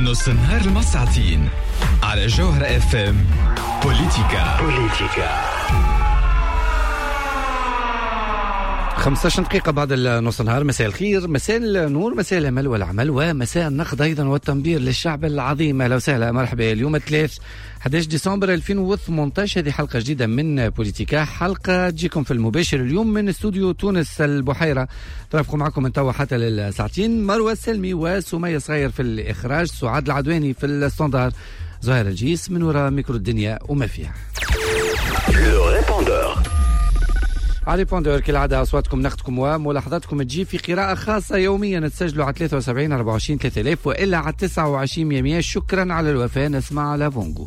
نص النهار المساعتين على جوهرة FM. بوليتيكا 15 دقيقة بعد نص النهار. مساء الخير، مساء النور، مساء الأمل والعمل، ومساء النقد أيضا والتنبير للشعب العظيم. أهلا وسهلا، مرحبا. اليوم 11 ديسمبر 2018. هذه حلقة جديدة من بوليتيكا، حلقة تجيكم في المباشر اليوم من استوديو تونس البحيرة. ترافقوا معكم من توا حتى للساعتين. مروة السلمي وسمية صغير في الإخراج، سعاد العدواني في الستاندار، زهير الجيس من وراء ميكرو الدنيا وما فيها. على بوندور كالعادة أصواتكم نقدكم وملاحظاتكم تجي في قراءة خاصة يوميا. تسجلوا على 73 24 3000 وإلا على 29 100. شكرا على الوفاء. نسمع لافونغو.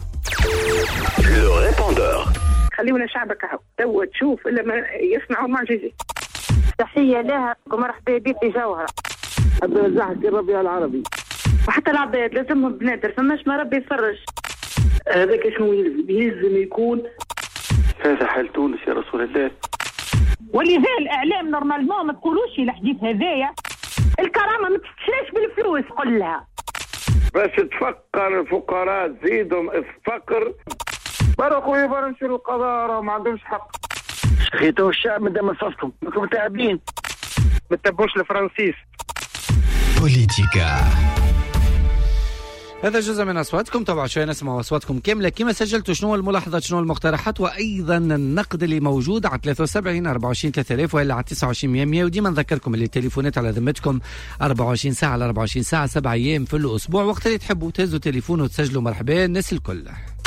خليونا شعبك تو تشوف إلا ما يصنعوا معجزة. تحية لها ومرحبا بك في جوهرة. عبد الرزاق الربيع العربي. وحتى العباد لازمهم بنادر، فماش ما ربي يفرج. هذاك شنو يلزم يكون هذا حال تونس يا رسول الله. ولذا الإعلام نورمالمون ما تقولوش الحديث هذايا. الكرامة ما تشتريش بالفلوس كلها. باش تفكر الفقراء تزيدهم الفقر. برا خويا برا نشروا القضاء راهم ما عندهمش حق. خيتوا الشعب من دم صفكم، انتم تعبين. ما تتبعوش الفرنسيس. بوليتيكا. هذا جزء من أصواتكم. طبعا شوية نسمع أصواتكم كاملة كما سجلتوا. شنو الملاحظات، شنو المقترحات، وأيضا النقد اللي موجود على 73 24 3000 وإلا على 29 100. وديما نذكركم اللي التليفونات على ذمتكم 24 ساعة على 24 ساعة 7 أيام في الأسبوع. وقت اللي تحبوا تهزوا تليفون وتسجلوا مرحبا الناس الكل.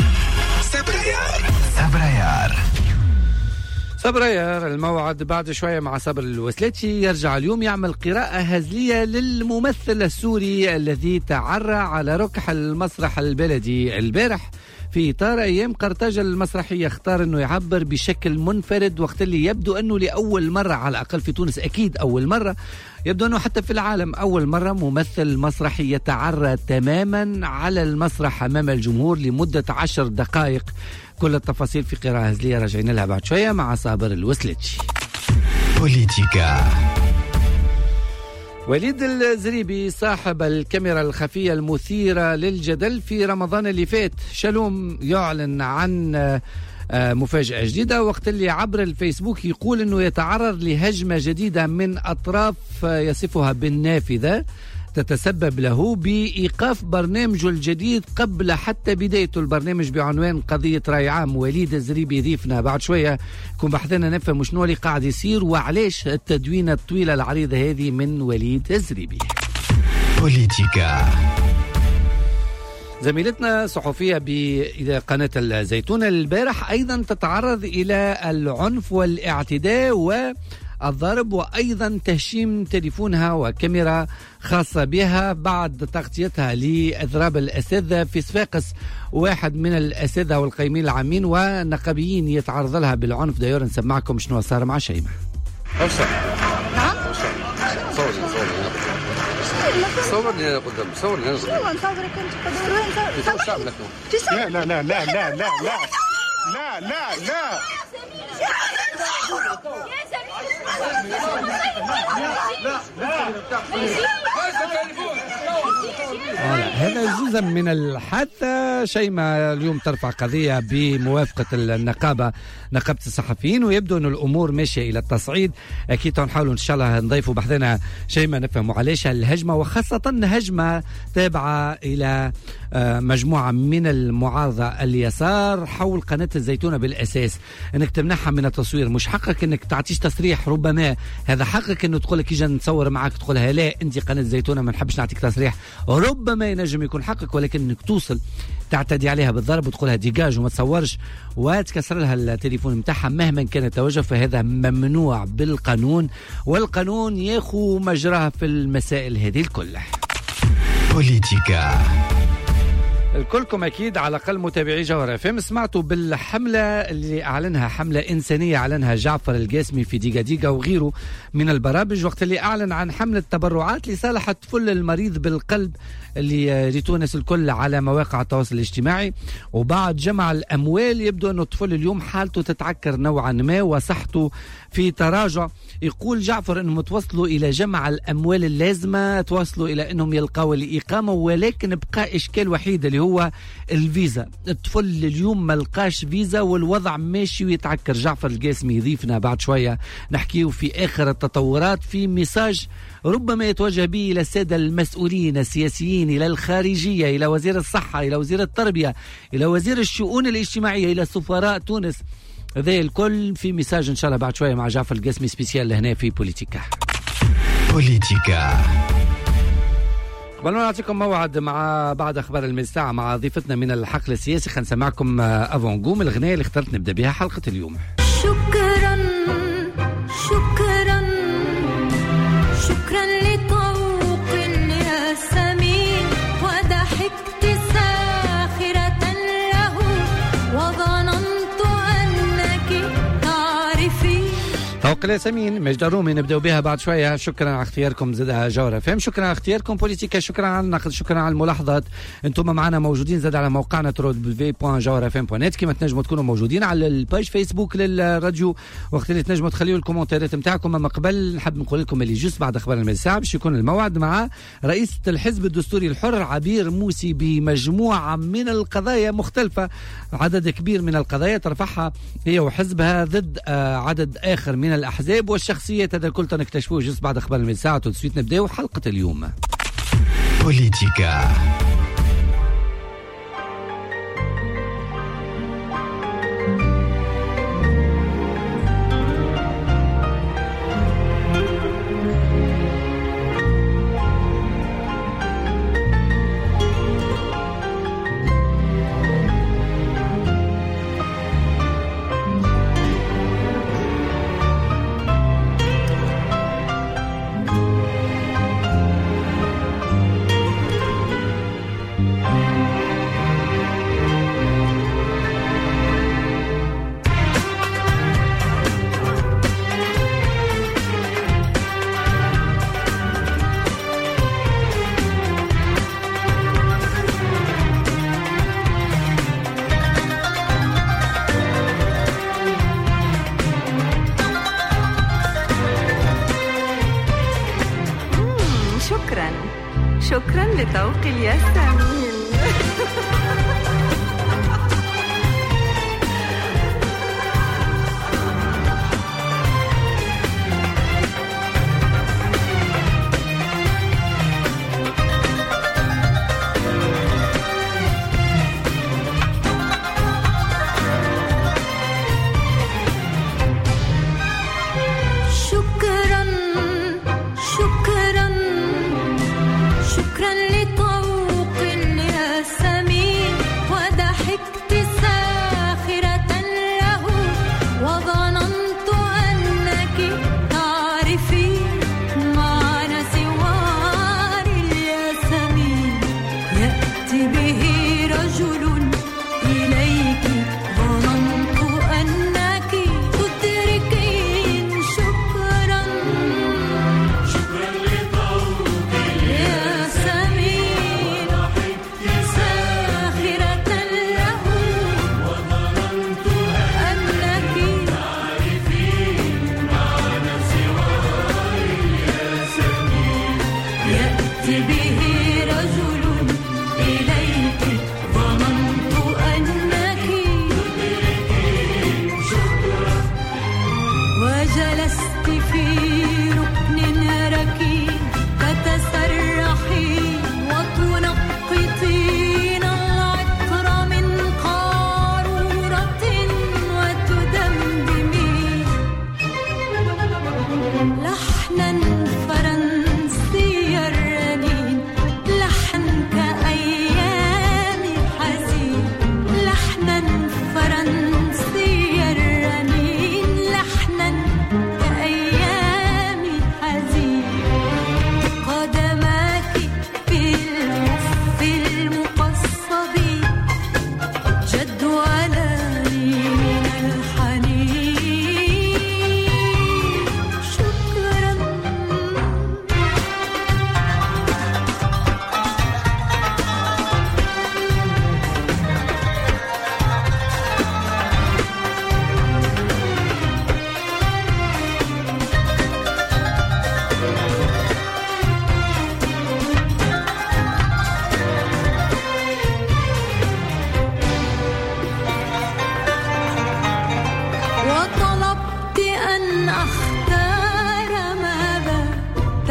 صبريار الموعد بعد شوية مع صبر الوسلاتي. يرجع اليوم يعمل قراءة هزلية للممثل السوري الذي تعرى على ركح المسرح البلدي البارح في إطار أيام قرطاج المسرحية. اختار أنه يعبر بشكل منفرد، وقت اللي يبدو أنه لأول مرة على الأقل في تونس، أكيد أول مرة، يبدو أنه حتى في العالم أول مرة ممثل مسرحي يتعرى تماما على المسرح أمام الجمهور لمدة 10 دقائق. كل التفاصيل في قراءة هزلية راجعين لها بعد شوية مع صابر الوسلتشي. بوليتيكا. وليد الزريبي صاحب الكاميرا الخفية المثيرة للجدل في رمضان اللي فات، شلوم يعلن عن مفاجأة جديدة وقت اللي عبر الفيسبوك يقول أنه يتعرض لهجمة جديدة من أطراف يصفها بالنافذة تتسبب له بإيقاف برنامجه الجديد قبل حتى بدايته. البرنامج بعنوان قضية رأي عام. وليد الزريبي يضيفنا بعد شوية يكون بحثنا نفهم شنو اللي قاعد يصير وعليش التدوينة الطويلة العريضة هذه من وليد الزريبي. بوليتيكا. زميلتنا صحفية بقناة الزيتون البارح أيضا تتعرض إلى العنف والاعتداء والضرب وأيضا تهشيم تليفونها وكاميرا خاصة بها بعد تغطيتها لإضراب الأساتذة في صفاقس. واحد من الأساتذة والقيمين العامين ونقابيين يتعرض لها بالعنف. داير نسمعكم شنو صار مع شيماء. صورني انا قدام، صورني انا صورك انت قدام الشعب لكم. لا لا لا لا لا لا لا لا لا هذا جزء من الحادثة. شيماء اليوم ترفع قضية بموافقة النقابة، نقابة الصحفيين، ويبدو أن الأمور ماشية إلى التصعيد. أكيد نحاولوا إن شاء الله نضيفوا بحثنا شيماء نفهموا عليش الهجمة، وخاصة هجمة تابعة إلى مجموعة من المعارضة اليسار حول قناة الزيتونة بالأساس. أنك تمنحها من التصوير، مش حقك أنك تعطيش تصريح، ربما هذا حقك أنه تقولك يجي نتصور معك تقولها لا أنت قناة الزيتونة ما نحبش نعطيك تصريح، ربما ينجم يكون حقك، ولكن أنك توصل تعتدي عليها بالضرب وتقولها ديجاج وما تصورش وتكسر لها التليفون متاعها مهما كان التوجه، فهذا ممنوع بالقانون، والقانون ياخو مجراها في المسائل هذه الكل. بوليتيكا. كلكم أكيد على الأقل متابعي جوهر FM سمعتوا بالحملة اللي أعلنها، حملة إنسانية أعلنها جعفر القاسمي في ديقا ديقا وغيره من البرامج، وقت اللي أعلن عن حملة تبرعات لصالح الطفل المريض بالقلب اللي يتونس الكل على مواقع التواصل الاجتماعي. وبعد جمع الأموال يبدو أنه الطفل اليوم حالته تتعكر نوعا ما وصحته في تراجع. يقول جعفر أنهم توصلوا إلى جمع الأموال اللازمة، توصلوا إلى أنهم يلقاوا الإقامة، ولكن بقى إشكال وحيد اللي هو الفيزا. الطفل اليوم ملقاش فيزا والوضع ماشي ويتعكر. جعفر القاسمي يضيفنا بعد شوية نحكيه في آخر التطورات في ميساج ربما يتوجه به إلى السادة المسؤولين السياسيين، إلى الخارجية، إلى وزير الصحة، إلى وزير التربية، إلى وزير الشؤون الاجتماعية، إلى سفراء تونس. هذا الكل في ميساج إن شاء الله بعد شوية مع جعفر القاسمي سبيسيال هنا في بوليتيكا. قبل ما نعطيكم موعد مع بعد أخبار المساعة مع ضيفتنا من الحقل السياسي، خلينا نسمعكم أفونجوم الغنية اللي اخترت نبدأ بها حلقة اليوم. شكرا شكرا شكرا لطوق الياسمين، وضحكت ساخرة له وظننت أنك تعرفين. طوق الياسمين مجد الرومي نبدأ بها بعد شوية. شكرا على اختياركم زاد جوهر FM، شكرا على اختياركم بوليتيكا، شكرا على النقد، شكرا على الملاحظات. انتم معنا موجودين زاد على موقعنا www.jawharfm.net، كما تنجموا تكونوا موجودين على الباج فيسبوك للراديو، وقت اللي تنجموا تخليوا الكومنتات نتاعكم. اما قبل نحب نقول لكم اللي جوست بعد اخبار المساء باش يكون الموعد مع رئيس الحزب الدستوري الحر عبير موسي بمجموعة من القضايا مختلفة، عدد كبير من القضايا ترفعها هي وحزبها ضد عدد آخر من الأحزاب والشخصيات. هذا الكل تنكتشفوه جزء بعد أخبار المساعة. وتسويت نبدأ حلقة اليوم بوليتيكا. شكرا لطوق الياسمين. لحنا فرنسي الرنين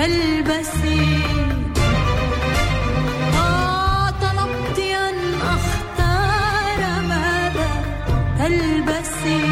تلبسي طلبت أن أختار ماذا تلبسي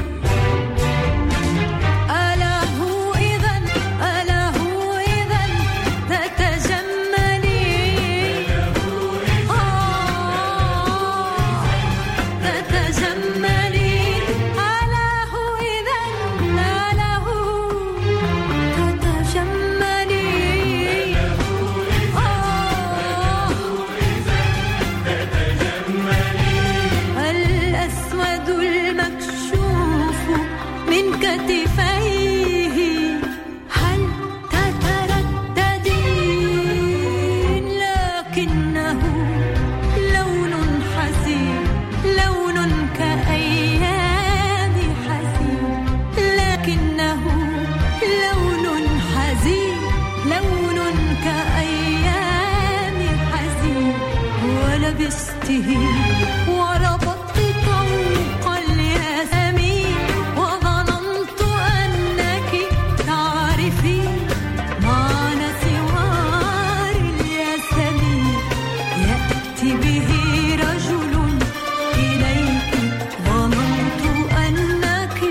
وربطت طوق الياسمين وظننت أنك تعرفي معنى سوار الياسمين يأتي به رجل إليك ظننت أنك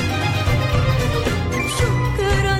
شكرا.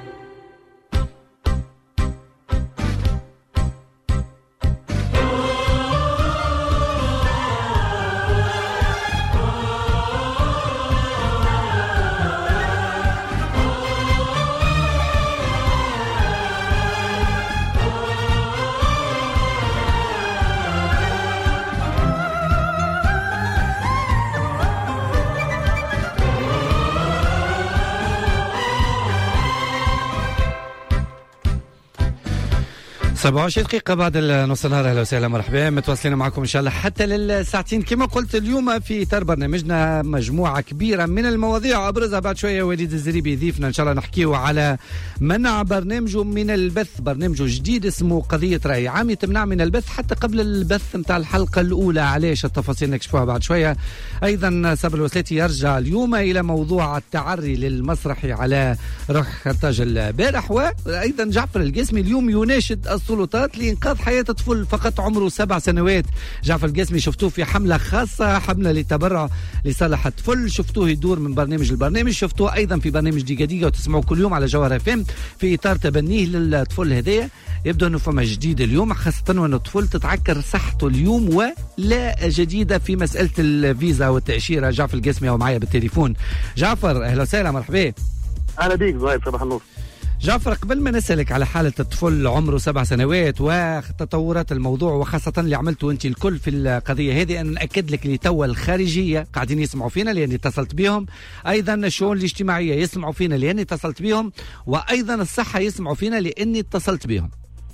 طيب 20 دقيقة بعد نص النهار. أهلا وسهلا مرحبا، متواصلين معكم إن شاء الله حتى للساعتين. كما قلت اليوم في إطار برنامجنا مجموعة كبيرة من المواضيع، أبرزها بعد شوية وليد الزريبي يضيفنا إن شاء الله نحكيه على منع برنامجه من البث، برنامجه جديد اسمه قضية رأي عام يتمنع من البث حتى قبل البث متاع الحلقة الأولى. علاش؟ التفاصيل نكشفوها بعد شوية. أيضا صابر الوسلاتي يرجع اليوم إلى موضوع التعري للمسرحي على روح خرطاج البارح، وأيضا جعفر القاسمي اليوم يناشد السلطات لإنقاذ حياة طفل فقط عمره 7 سنوات. جعفر القاسمي شفتوه في حملة خاصة، حملة للتبرع لصالح الطفل، شفتوه يدور من برنامج للبرنامج، شفتوه أيضا في برنامج دقيقة دقيقة وتسمعوه كل يوم على جوهر FM في إطار تبنيه للطفل هذايا. يبدو أنه فما جديد اليوم، خاصة أن الطفل تتعكر صحته اليوم، ولا جديدة في مسألة الفيزا والتأشيرة. جعفر القاسمي هو معايا بالتليفون. جعفر أهلا وسهلا مرحبا. أهلا بيك زهير، صباح النور. جعفر، قبل ما نسألك على حالة الطفل عمره 7 سنوات وتطورات الموضوع، وخاصة اللي عملته أنت الكل في القضية هذه، أن نأكد لك اللي توا الخارجية قاعدين يسمعوا فينا لأني اتصلت بهم، أيضا الشؤون الاجتماعية يسمعوا فينا لأني اتصلت بهم، وأيضا الصحة يسمعوا فينا لأني اتصلت بهم.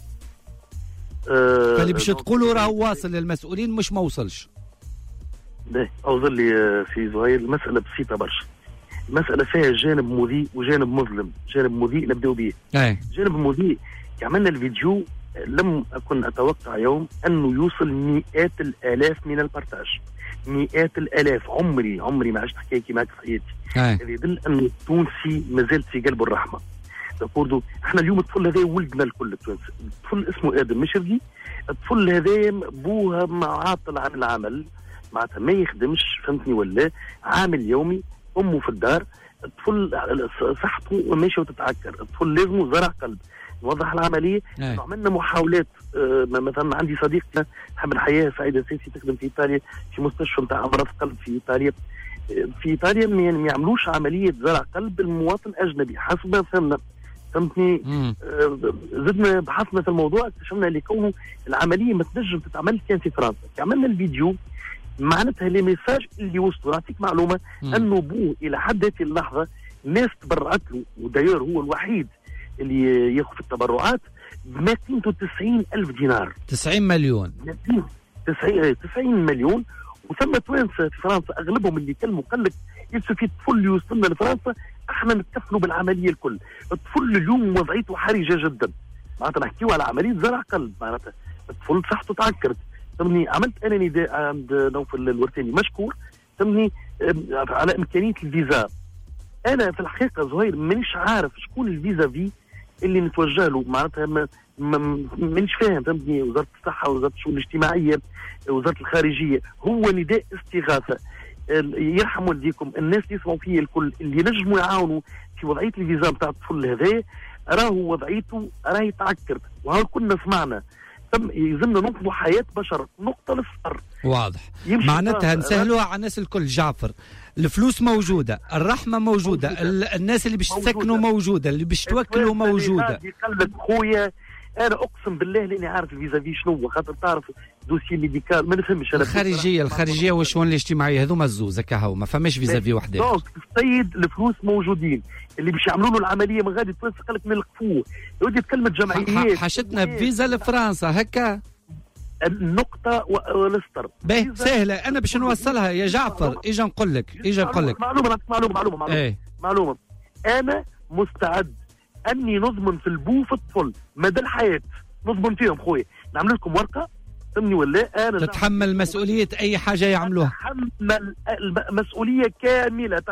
فاللي باش تقولوا راه واصل للمسؤولين مش ما وصلش. أوصل لي في زهير، المسألة بسيطة برشا. المسألة فيها جانب مذيع وجانب مظلم. جانب مذيع نبدأ به. جانب مذيع، عملنا الفيديو لم أكن أتوقع يوم أنه يوصل مئات الآلاف من البارتاج، مئات الآلاف. عمري ما عشت حكاية معك في حياتي. هذا يدل أنه التونسي ما زالت في قلبه الرحمة. تقولوا احنا اليوم الطفل هذا ولدنا الكل التونسي، الطفل اسمه آدم مشرقي، الطفل هذا بوها معاطل عن العمل، معناتها ما يخدمش، فهمتني ولا؟ عامل يومي، أمه في الدار، الطفل صحته ماشية وتتعكر، الطفل لازمه زرع قلب. نوضح العملية. عملنا محاولات، مثلا عندي صديقتنا حمل حياة سعيدة سيسي تخدم في إيطاليا في مستشفى نتاع أمراض قلب في إيطاليا. في إيطاليا ما يعملوش عملية زرع قلب المواطن أجنبي حسب ما فهمنا، فهمتني؟ زدنا بحثنا في الموضوع، اكتشفنا اللي كونه العملية ما تنجم تتعمل كان في فرنسا. عملنا الفيديو، معناتها لي ميساج اللي وصلوا. نعطيك معلومة أنه بو إلى حد هذه اللحظة ناس تبرعت له، وداير هو الوحيد اللي ياخذ في التبرعات بما قيمته 90,000 دينار. 90 مليون. 90 مليون. وثم توانسة في فرنسا أغلبهم اللي كلموا قال لك يسوفي الطفل يوصلنا لفرنسا احنا نتكفلوا بالعملية الكل. الطفل اليوم وضعيته حرجة جدا، معناتها نحكيو على عملية زرع قلب، معناتها الطفل صحته تعكرت. ثمني عملت انا نداء عند نوفل الورتاني مشكور، ثمني على امكانيه الفيزا. انا في الحقيقه زهير مانيش عارف شكون الفيزا في اللي نتوجه له معناتها مانيش فاهم، فهمتني، وزاره الصحه، وزاره الشؤون الاجتماعيه، وزاره الخارجيه، هو نداء استغاثه. يرحم والديكم الناس اللي يسمعوا فيه الكل، اللي ينجموا يعاونوا في وضعيه الفيزا نتاع الطفل هذا، راهو وضعيته راهي تعكر، وهل كنا سمعنا يلزمنا ننقذوا حياه بشر نقطه للصفر. واضح، معناتها نسهلوها على الناس الكل. جعفر، الفلوس موجوده، الرحمه موجوده. الناس اللي باش تسكنوا موجوده، اللي باش توكلوا موجوده. قلبك خويا، انا اقسم بالله لاني عارف الفيزا شنو، خاطر تعرف دوسي ميديكال ما نفهمش. الخارجيه والشؤون الاجتماعيه هذوما الزوزه كهو، ما فماش فيزافي وحده. دونك السيد الفلوس موجودين، اللي باش يعملوا له العمليه من غادي تونس قال لك نلقفوه. يودي تكلمه جمعيات حشتنا بفيزا لفرنسا هكا النقطه والستر باهي سهله. انا باش نوصلها يا جعفر. اجا نقول لك معلومه انا مستعد اني نضمن في البوف الطفل مدى الحياه، نضمن فيهم خويا. نعمل لكم ورقه فهمني ولا انا تتحمل مسؤوليه اي حاجه يعملوها، تتحمل المسؤوليه كامله.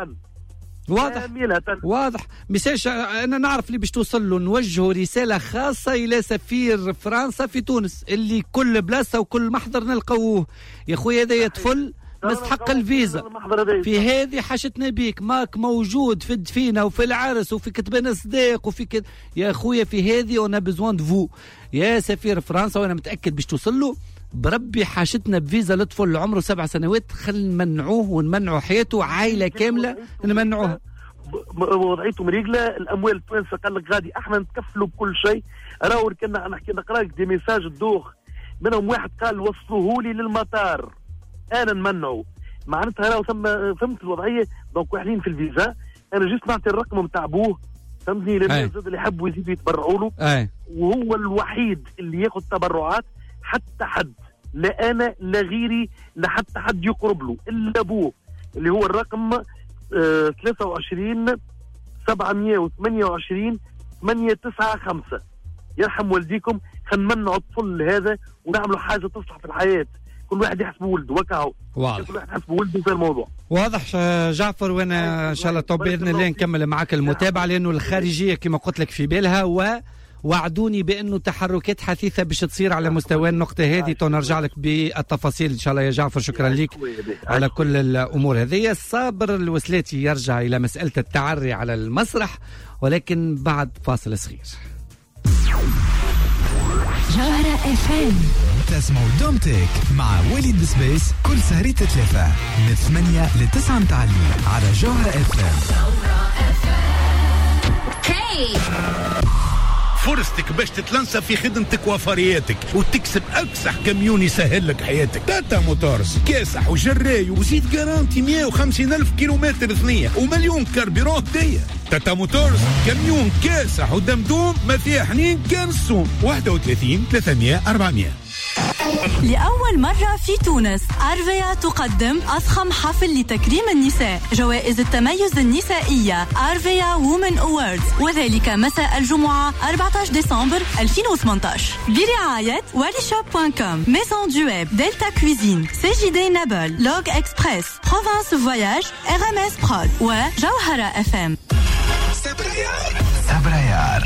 واضح. مساج انا نعرف اللي باش توصل له. نوجهوا رساله خاصه الى سفير فرنسا في تونس، اللي كل بلاصه وكل محضر نلقوه. يا خويا هذا يدفل مستحق الفيزا في هذه حشتنا بيك، ماك موجود في الدفينه وفي العرس وفي كتبان الصداق وفي يا خويا في هذه انا بزوان دفو يا سفير فرنسا، وانا متاكد باش توصل له بربي. حاشتنا بفيزا لطفل عمره 7 سنوات، خل نمنعوه ونمنعوا حياته، عائله كامله نمنعوها. وضعيته مريقله، الاموال التوانسه قال لك غادي احنا نتكفلوا بكل شيء. راهو كنا نحكي نقرا لك دي ميساج الدوخ، منهم واحد قال وصلوه لي للمطار انا نمنعه. معناتها راهو ثم فهمت الوضعيه. دونك واحدين في الفيزا، انا جيت نعطي الرقم نتاع ابوه فهمتني، للناس اللي يحبوا يزيدوا يتبرعوا له. وهو الوحيد اللي ياخذ تبرعات، حتى حد لا انا لا غيري لا حتى حد يقرب له الا ابوه، اللي هو الرقم 23 728 895. يرحم والديكم، خلينا نمنعوا الطفل هذا ونعملوا حاجه تصلح في الحياه. كل واحد يحسب ولده وكاهو، واضح. كل واحد يحسب ولده في الموضوع. واضح جعفر، وانا ان شاء الله باذن الله نكمل معك المتابعه، لانه الخارجيه كما قلت لك في بالها، وعدوني بانه تحركات حثيثه باش تصير على مستوى النقطه هذه. نرجع لك بالتفاصيل ان شاء الله يا جعفر. شكرا لك على كل الامور هذه. الصابر الوسلاتي يرجع الى مساله التعري على المسرح، ولكن بعد فاصل صغير. جوهرة FM تسمعوا دومتك مع وليد بسبيس كل سهرية 3 من 8 ل 9 متاع الليل على جوهرة FM. فرصتك باش تتلنسى في خدمتك وفرياتك وتكسب أكسح كميون يسهل لك حياتك. تاتا موتورز كاسح وجراي وزيد جارانتي 150,000 كيلومتر ثنية ومليون كاربيرون هدية. تاتا موتورز كميون كاسح ودمدوم ما فيها حنين كان الصوم. 31 300 400. لأول مرة في تونس أرفيا تقدم أضخم حفل لتكريم النساء، جوائز التميز النسائية أرفيا وومن أواردز، وذلك مساء الجمعة 14 ديسمبر 2018 برعاية وليشوب.com، ميزون دويب، دلتا كويزين، سي دي نابل، لوج إكسبريس، بروفانس فواياج، RMS برود وجوهرة FM. صبريار.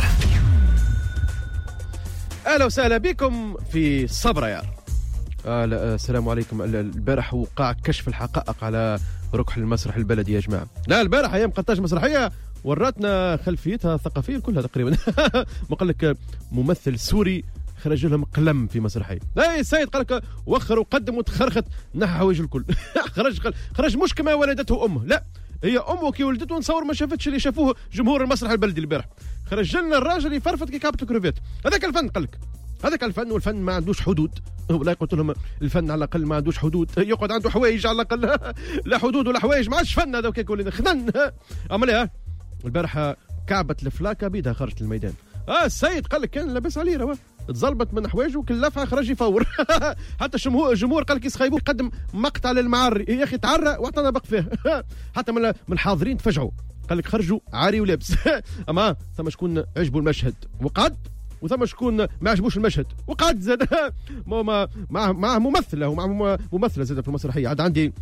اهلا وسهلا بكم في صبريار. السلام عليكم. البارح وقع كشف الحقائق على ركح المسرح البلدي يا جماعه. لا البارح ايام قطاج مسرحيه وراتنا خلفيتها الثقافيه كلها تقريبا. ما قال لك ممثل سوري خرج لهم قلم في مسرحيه. لا السيد قال لك وخر وقدم وتخرخت نحى حوايج الكل. خرج مش كما ولدته امه، لا هي امه كي ولدته نصور ما شافتش اللي شافوه جمهور المسرح البلدي البارح. خرج لنا الراجل يفرفط كي كابت الكروفيت. هذاك الفن قال لك، هذاك الفن، والفن ما عندوش حدود. ولا قلت لهم الفن على الاقل ما عندوش حدود، يقعد عنده حوايج على الاقل. لا حدود ولا حوايج، ما عادش فن هذا وكيك ولينا خنن. اما لا البارحه كعبت الفلاكه بيدها خرجت الميدان. السيد قال لك كان لاباس عليه راه تزلبط من حوايجه وكلفها خرج يفور. حتى الجمهور قال لك يسخيبوه يقدم مقطع للمعري يا اخي تعرى واعطانا بق فيه. حتى من الحاضرين تفجعوا، قال لك خرجوا عاري ولابس. اما ثم شكون عجبوا المشهد وقعد، وثم شكون ما عجبوش المشهد وقعد زاد. مع ممثله ومع ممثله زاد في المسرحيه. عاد عندي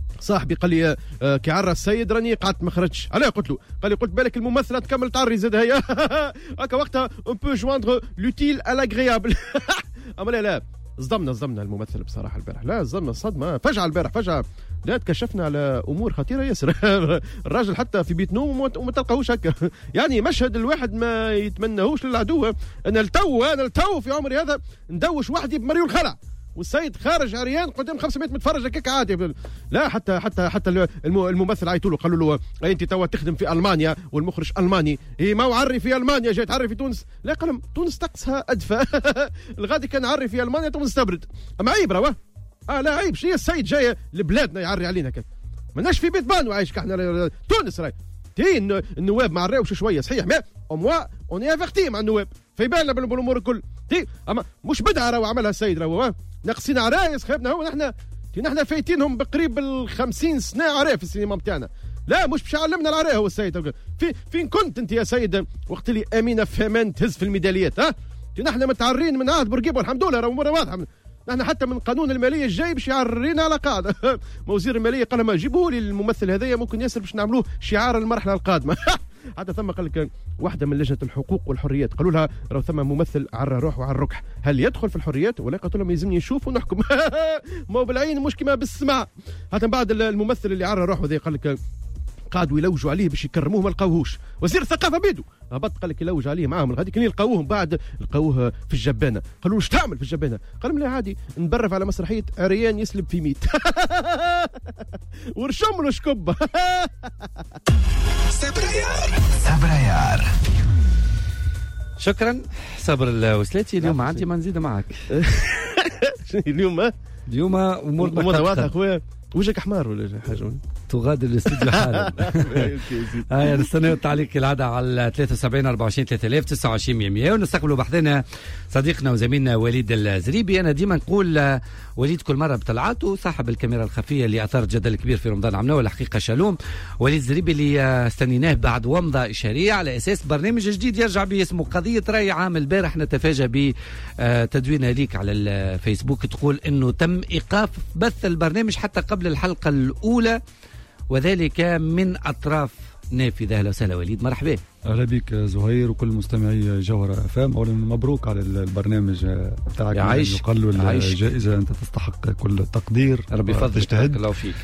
صاحبي قال لي كي عرى السيد راني قعدت ما خرجتش. علاه قلت له؟ قال لي قلت بالك الممثله تكمل تعري زاد هي. هكا وقتها اون بو جواندر لوتيل ا لاغريابل. اما لا صدمنا الممثل بصراحه البارح. لا صدمنا صدمه فجعه البارح فجعه. لا تكشفنا على امور خطيره ياسر. الراجل حتى في بيت نوم وما تلقاهوش هكا. يعني مشهد الواحد ما يتمناهوش للعدو. انا التو في عمري هذا ندوش وحدي بمريو الخلع والسيد خارج عريان قدام 500 متفرج هكاك عادي. لا حتى الممثل عيطوا له قالوا له انت توا تخدم في المانيا والمخرج الماني. هي ما عري في المانيا جاي تعري في تونس. لا قال لهم تونس طقسها ادفى. الغادي كان عري في المانيا تونس تبرد. اما عيب راه لا عيب. شي السيد جاي لبلادنا يعري علينا هكاك. ماناش في بيت بانو عايش كحنا تونس راي. تي النواب ما عراوش شويه صحيح ما اموا اوني افيرتي مع النواب في بالنا بالامور الكل. تي اما مش بدعه راهو عملها السيد راهو ناقصين عرايس خيبنا هو نحن فايتينهم بقريب 50 سنه عرايا في السينما نتاعنا. لا مش باش يعلمنا العرايا هو السيد. فين كنت انت يا سيد وقت اللي امينه فهمان تهز في الميداليات؟ نحن متعرين من عهد بورقيبه والحمد لله راهو امورنا واضحه. نحن حتى من قانون الماليه الجاي باش يعرينا على قاعده. وزير الماليه قال ما جيبوا لي الممثل هذايا ممكن ياسر باش نعملوه شعار المرحله القادمه. حتى ثم قال لك واحده من لجنه الحقوق والحريات قالوا لها راه ثم ممثل عرى روحه على الركح هل يدخل في الحريات ولا؟ قالت لهم يلزمني نشوف ونحكم. ما هو بالعين مش كما بالسمع. حتى بعد الممثل اللي عرى روحه ذي قال لك قعدوا يلوجوا عليه باش يكرموه ما لقاوهوش. وزير الثقافه بيدو هبط قال لك يلوج عليه معاهم الغادي كان يلقاوهم بعد لقاوه في الجبانه. قالوا واش تعمل في الجبانه؟ قال لهم لا عادي نبرف على مسرحيه عريان يسلب في 100. ورشم له شكبه. سبريار. شكرا صبر الوسلاتي. اليوم عندي ما نزيد معك. اليوم امورنا واضحه خويا. وجهك احمر ولا حاجه؟ تغادر الاستوديو حالا. نستنى التعليق العادة على 73 24 3000 29 100 ونستقبلوا بحثنا صديقنا وزميلنا وليد الزريبي. انا ديما نقول وليد كل مره بطلعاته صاحب الكاميرا الخفيه اللي اثارت جدل كبير في رمضان عمنا والحقيقه شالوم. وليد الزريبي اللي استنيناه بعد ومضه اشاريه على اساس برنامج جديد يرجع به اسمه قضيه راي عام. البارح نتفاجأ بتدوينه ليك على الفيسبوك تقول انه تم ايقاف بث البرنامج حتى قبل الحلقه الاولى وذلك من أطراف نافذة. أهلا وسهلا وليد. مرحبا. أهلا بك زهير وكل مستمعي جوهرة FM. أولا مبروك على البرنامج بتاعك. يقل الجائزة. أنت تستحق كل التقدير. ربي يفضلك. تجتهد. الله فيك.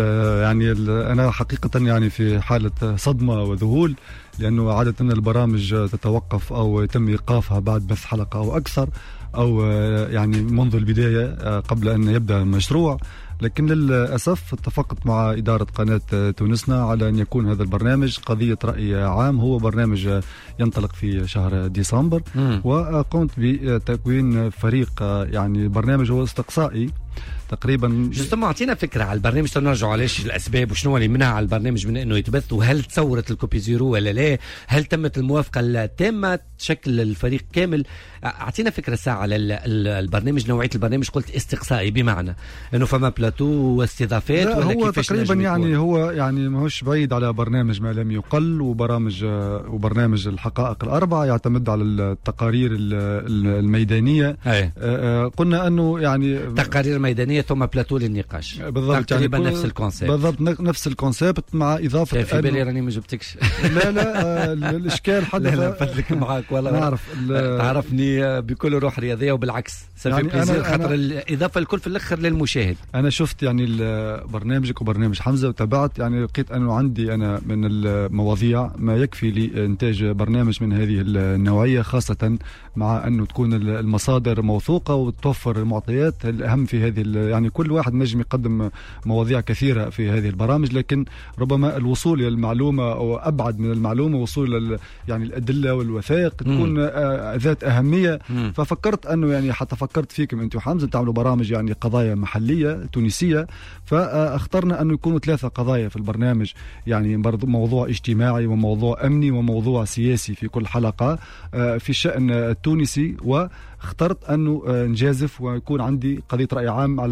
أنا حقيقة يعني في حالة صدمة وذهول لأنه عادة البرامج تتوقف أو يتم إيقافها بعد بث حلقة أو أكثر أو يعني منذ البداية قبل أن يبدأ المشروع. لكن للأسف اتفقت مع إدارة قناة تونسنا على أن يكون هذا البرنامج قضية رأي عام. هو برنامج ينطلق في شهر ديسمبر وقمت بتكوين فريق يعني برنامج هو استقصائي تقريبا. جستم اعطينا فكره على البرنامج تنرجع عليش الاسباب وشنو اللي منع على البرنامج من انه يتبث وهل تصورت الكوبي زيرو ولا لا؟ هل تمت الموافقه التامه تشكل الفريق كامل؟ اعطينا فكره ساعه على البرنامج. نوعيه البرنامج قلت استقصائي بمعنى انه فما بلاتو واستضافات ولا هو كيفاش تقريبا يعني هو يعني ماهوش بعيد على برنامج ما لم يقل. وبرنامج الحقائق الاربعه يعتمد على التقارير الميدانيه. قلنا انه يعني تقارير ميدانيه ثم بلاتو للنقاش. بالضبط تقريبا يعني نفس الكونسيبت. بالضبط نفس الكونسيبت مع اضافه في بالي راني ما جبتكش. لا الاشكال حدث. لا فضلك معاك والله نعرف تعرفني بكل روح رياضيه وبالعكس سافي بليزير خاطر الاضافه الكل في الاخر للمشاهد. انا شفت يعني برنامجك وبرنامج حمزه وتابعت يعني لقيت انه عندي انا من المواضيع ما يكفي لانتاج برنامج من هذه النوعيه خاصه مع انه تكون المصادر موثوقه وتوفر المعطيات الاهم في هذه يعني كل واحد نجم يقدم مواضيع كثيره في هذه البرامج لكن ربما الوصول الى المعلومه او ابعد من المعلومه وصول يعني الادله والوثائق تكون ذات اهميه. ففكرت انه يعني حتى فكرت فيكم انت وحمزه تعملوا برامج يعني قضايا محليه تونسيه فاخترنا انه يكونوا 3 قضايا في البرنامج يعني برضو موضوع اجتماعي وموضوع امني وموضوع سياسي في كل حلقه في الشأن التونسي. واخترت انه نجازف ويكون عندي قضيه راي عام على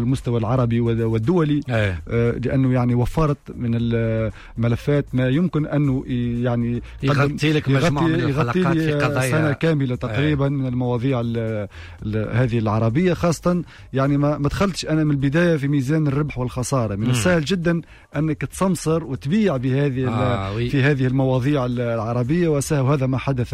المستوى العربي والدولي، لأنه يعني وفرت من الملفات ما يمكن أنه يعني يغطي لك مجموعة من الحلقات في قضايا سنة كاملة تقريبا من المواضيع هذه العربية، خاصة يعني ما دخلتش أنا من البداية في ميزان الربح والخسارة. من السهل جدا أنك تسمسر وتبيع بهذه في هذه المواضيع العربية، وهذا ما حدث.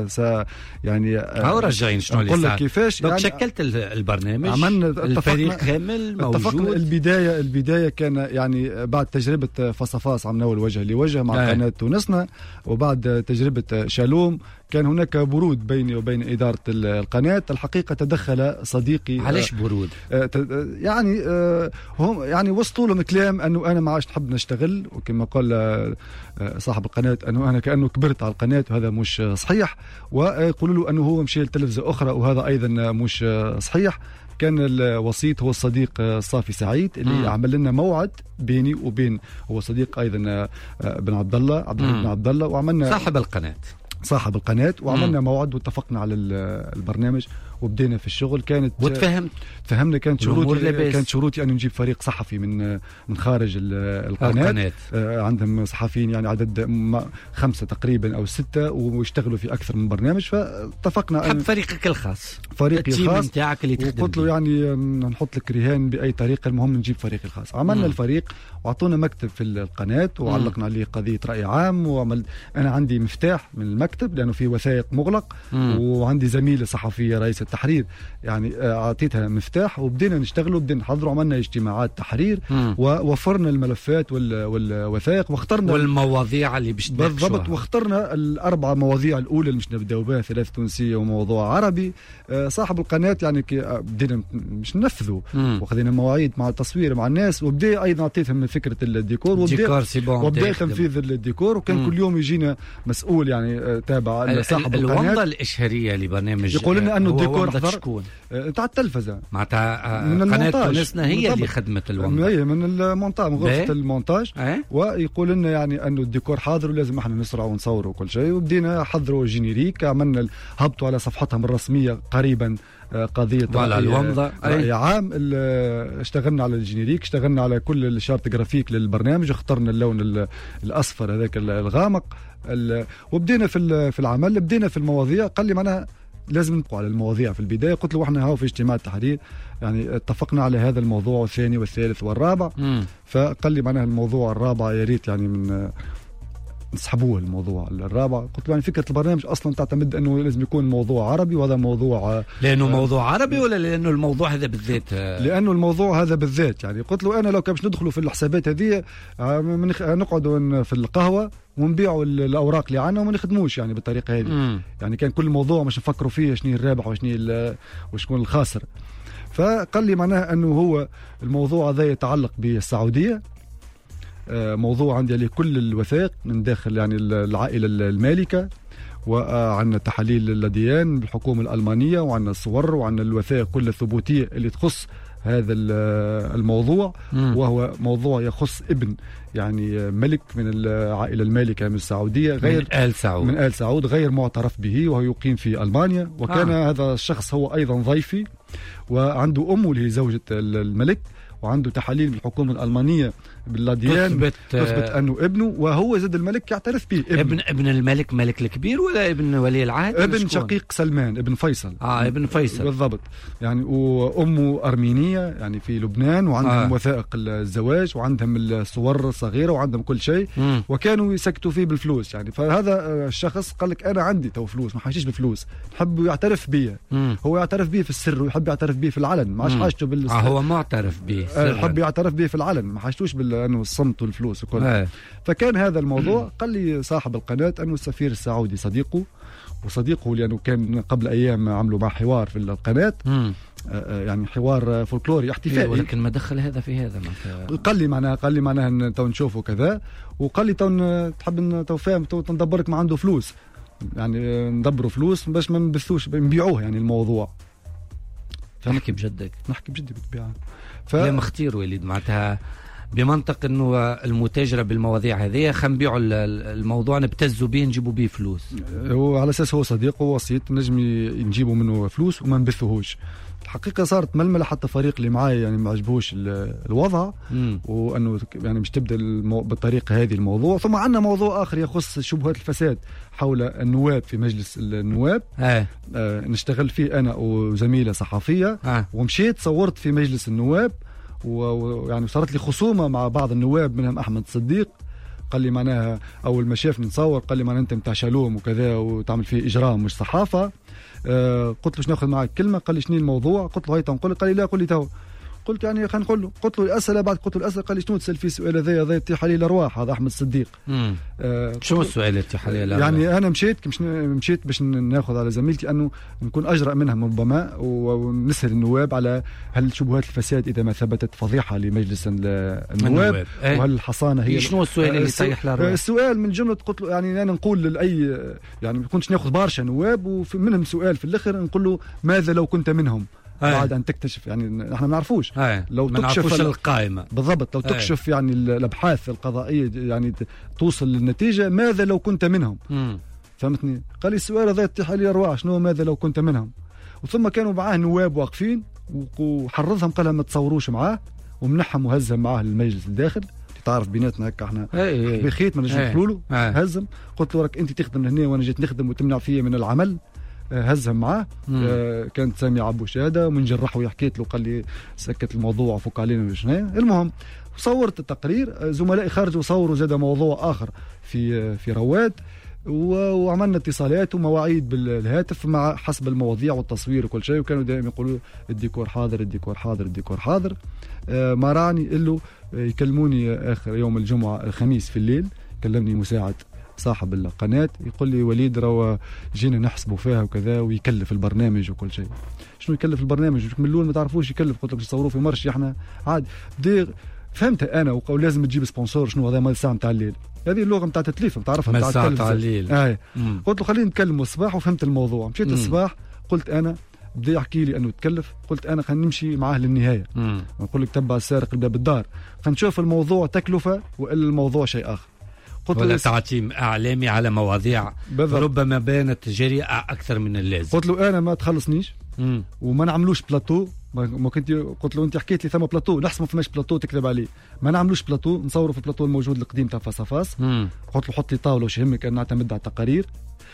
يعني راجعين شنو اللي صار كيفاش يعني شكلت البرنامج، عملنا الفريق كامل موجود. اتفقنا البداية كان يعني بعد تجربة فصفاص عملنا وجه لوجه مع قناة تونسنا، وبعد تجربة شالوم كان هناك برود بيني وبين إدارة القناة. الحقيقة تدخل صديقي. علاش برود؟ يعني هم يعني وصلوا لهم كلام أنه أنا ما عادش نحب نشتغل، وكما قال صاحب القناة أنه أنا كأنه كبرت على القناة، وهذا مش صحيح. ويقولوا له أنه هو مشي لتلفزة أخرى، وهذا أيضا مش صحيح. كان الوسيط هو الصديق صافي سعيد اللي عمل لنا موعد بيني وبين، هو صديق أيضا بن عبد الله بن عبد الله، وعملنا صاحب القناة وعملنا موعد واتفقنا على البرنامج وبدينا في الشغل. كانت تفهمنا كانت شروطي أن نجيب فريق صحفي من خارج القناة. عندهم صحفيين يعني عدد 5 تقريبا أو 6 ويشتغلوا في أكثر من برنامج. فاتفقنا حب فريقك الخاص، فريقي الخاص بتاعك اللي تخدم. وقلت له يعني نحط لك رهان بأي طريقة، المهم نجيب فريقي الخاص. عملنا الفريق وعطونا مكتب في القناة وعلقنا عليه قضية رأي عام. أنا عندي مفتاح من المكتب لأنه في وثائق مغلق، وعندي زميلة صحفية رئيس التحرير يعني أعطيتها مفتاح، وبدينا نشتغل وبدينا نحضر وعملنا اجتماعات تحرير ووفرنا الملفات والوثائق واخترنا والمواضيع اللي باش بالضبط. واخترنا ال4 مواضيع الأولى اللي مش نبداو بها، 3 تونسية وموضوع عربي. صاحب القناة يعني بدينا مش ننفذوا وخذينا مواعيد مع التصوير مع الناس، وبدأ أيضا أعطيتهم من فكرة الديكور وبدأ تنفيذ الديكور. وكان كل يوم يجينا مسؤول يعني تابع صاحب القناة. الومضة الإشهارية لبرنامج يقول لنا أنه الديكور حضر تاع التلفزة معناتها قناة تونسنا هي اللي خدمت الومضة، هي من المونتاج، من غرفة المونتاج. ويقول لنا يعني أنه الديكور حاضر ولازم احنا نسرع ونصور وكل شيء. وبدينا حضروا جينيريك، عملنا هبطوا على صفحتهم الرسمية قريبا قضية رأي عام. اشتغلنا على الجينيريك، اشتغلنا على كل الشارت جرافيك للبرنامج، اخترنا اللون الأصفر هذاك الغامق. وبدينا في العمل، بدينا في المواضيع. قال لي معناها لازم نبقوا على المواضيع في البداية. قلت له احنا هاو في اجتماع التحرير يعني اتفقنا على هذا الموضوع والثاني والثالث والرابع. فقال لي معناها الموضوع الرابع يا ريت يعني من نسحبوه الموضوع الرابع. قلت له يعني فكرة البرنامج أصلا تعتمد أنه لازم يكون موضوع عربي، وهذا موضوع لأنه موضوع عربي ولا لأنه الموضوع هذا بالذات؟ لأنه الموضوع هذا بالذات. يعني قلت له أنا لو كان باش ندخلوا في الحسابات هذه نقعدوا في القهوة ونبيعوا الأوراق اللي عنا وما نخدموش يعني بالطريقة هذه. يعني كان كل موضوع مش نفكروا فيه شنو الرابح وشنو الخاسر. فقال لي معناها أنه هو الموضوع هذا يتعلق بالسعودية، موضوع عندي عليه كل الوثائق من داخل يعني العائلة المالكة، وعندنا تحاليل الأديان بالحكومة الألمانية، وعندنا الصور، وعندنا الوثائق كل الثبوتية اللي تخص هذا الموضوع. وهو موضوع يخص ابن يعني ملك من العائلة المالكة من السعودية، غير من آل سعود غير معترف به، وهو يقيم في ألمانيا. وكان هذا الشخص هو أيضا ضيفي، وعنده أمه اللي هي زوجة الملك، وعنده تحاليل بالحكومة الألمانية بالأديان تثبت أنه ابنه، وهو زاد الملك يعترف به. ابن الملك ملك الكبير ولا ابن ولي العهد؟ ابن شقيق سلمان، ابن فيصل. ابن فيصل بالضبط يعني. وأمه أرمينية يعني في لبنان، وعندهم وثائق الزواج، وعندهم الصور الصغيرة، وعندهم كل شيء. وكانوا يسكتوا فيه بالفلوس يعني. فهذا الشخص قال لك أنا عندي تو فلوس، ما حاجيش بفلوس، نحب يعترف بيه. هو يعترف به في السر ويحب يعترف به في العلن، ما عادش حاجته بالسر. هو معترف به، حب يعترف به في العلن، ما حاجتوش انه الصمت والفلوس وكل. فكان هذا الموضوع. قال لي صاحب القناة انه السفير السعودي صديقه لانه كان قبل ايام عملوا مع حوار في القناة، يعني حوار فولكلوري احتفائي. ولكن ما دخل هذا في هذا. قال لي معناها تو نشوفوا كذا. وقال لي تو تحب تو فاهم تو ندبرك ما عنده فلوس، يعني ندبروا فلوس باش ما نبثوش نبيعوه يعني الموضوع. نحكي بجدك؟ نحكي بجدي بالطبيعة. كلام خطير وليد، معناتها بمنطق انه المتاجره بالمواضيع هذه خلينا نبيعوا الموضوع نبتزوا بيه نجيبوا بيه فلوس. هو على اساس هو صديق ووسيط نجم نجيبوا منه فلوس وما نبثوهوش. الحقيقه صارت ململه حتى فريق اللي معايا يعني ما عجبوش الوضع وانه يعني مش تبدا بالطريقه هذه الموضوع. ثم عندنا موضوع اخر يخص شبهات الفساد حول النواب في مجلس النواب. نشتغل فيه انا وزميله صحفيه ومشيت صورت في مجلس النواب ويعني صارت لي خصومه مع بعض النواب منهم احمد صديق. قال لي معناها اول ما شافني نصور قال لي معناها انت متاع شالوم وكذا وتعمل فيه اجرام مش صحافه. قلت له شنو ناخذ معك كلمه. قال لي شنو الموضوع. قلت له هاي تنقول. قال لي لا قل لي تو. قلت يعني خلينا نقول له. قلت له الاسئله بعد قلت له الاسئله. قال لي شنو تسال فيه السؤال هذا يطيح عليه الارواح. هذا احمد صديق. شنو السؤال اللي يطيح عليه الارواح؟ يعني انا مشيت باش ناخذ على زميلتي انه نكون اجرأ منهم ربما ونسال النواب على هل شبهات الفساد اذا ما ثبتت فضيحه لمجلس النواب وهل الحصانه هي شنو السؤال اللي يطيح الارواح؟ السؤال من جمله قلت له يعني انا نقول لاي يعني ما كنتش ناخذ برشا نواب ومنهم سؤال في الاخر نقول له ماذا لو كنت منهم بعد ان تكتشف يعني احنا ما نعرفوش لو تكشف القائمه بالضبط لو تكشف يعني الابحاث القضائيه يعني توصل للنتيجه ماذا لو كنت منهم. فهمتني. قال لي السؤال هذا يطيح علي ارواح شنو ماذا لو كنت منهم. وثم كانوا معاه نواب واقفين وحرضهم قال لهم ما تصوروش معاه ومنحهم وهزهم معاه للمجلس الداخل. تعرف بيناتنا هكا احنا بخيت ما نجمش نقولوا له. هزم. قلت له راك انت تخدم هنا وانا جيت نخدم وتمنع فيا من العمل. هزهم معاه. كانت سامي عبو شهاده ومن جرحه وحكيت له قال لي سكت الموضوع وفك علينا وشنو. المهم صورت التقرير. زملائي خرجوا صوروا زاد موضوع اخر في رواد وعملنا اتصالات ومواعيد بالهاتف مع حسب المواضيع والتصوير وكل شيء. وكانوا دائما يقولوا الديكور حاضر الديكور حاضر الديكور حاضر. ما راني إلا يكلموني اخر يوم الجمعه الخميس في الليل. كلمني مساعد صاحب القناة يقول لي وليد روا جينا نحسبوا فيها وكذا ويكلف البرنامج وكل شيء. شنو يكلف البرنامج؟ من الاول ما تعرفوش يكلف. قلت لك تصوروا في مرشي احنا عاد فهمت انا وقال لازم تجيب سبونسور. شنو هذا مال ساعه نتاع الليل. هذه اللغه نتاع التلفزيون تعرفها نتاع التلفزيون الليل. قلت له خلينا نتكلم الصباح وفهمت الموضوع. مشيت الصباح قلت انا بدا يحكي لي انه تكلف. قلت انا خلينا نمشي معاه للنهايه. نقول لك تبع السارق الباب الدار. خلينا نشوف الموضوع تكلفه والا الموضوع شيء اخر. ولا تعتيم اعلامي على مواضيع ربما بانت جريئه اكثر من اللازم. قلت له انا ما تخلصنيش وما نعملوش بلاتو. ما كنت قلت له انت حكيت لي ثم بلاتو نحس ما فماش بلاتو تكذب عليه. ما نعملوش بلاتو نصوروا في البلاتو الموجود القديم تاع فاس. قلت له حط لي طاوله وش يهمك ان نعتمد على التقارير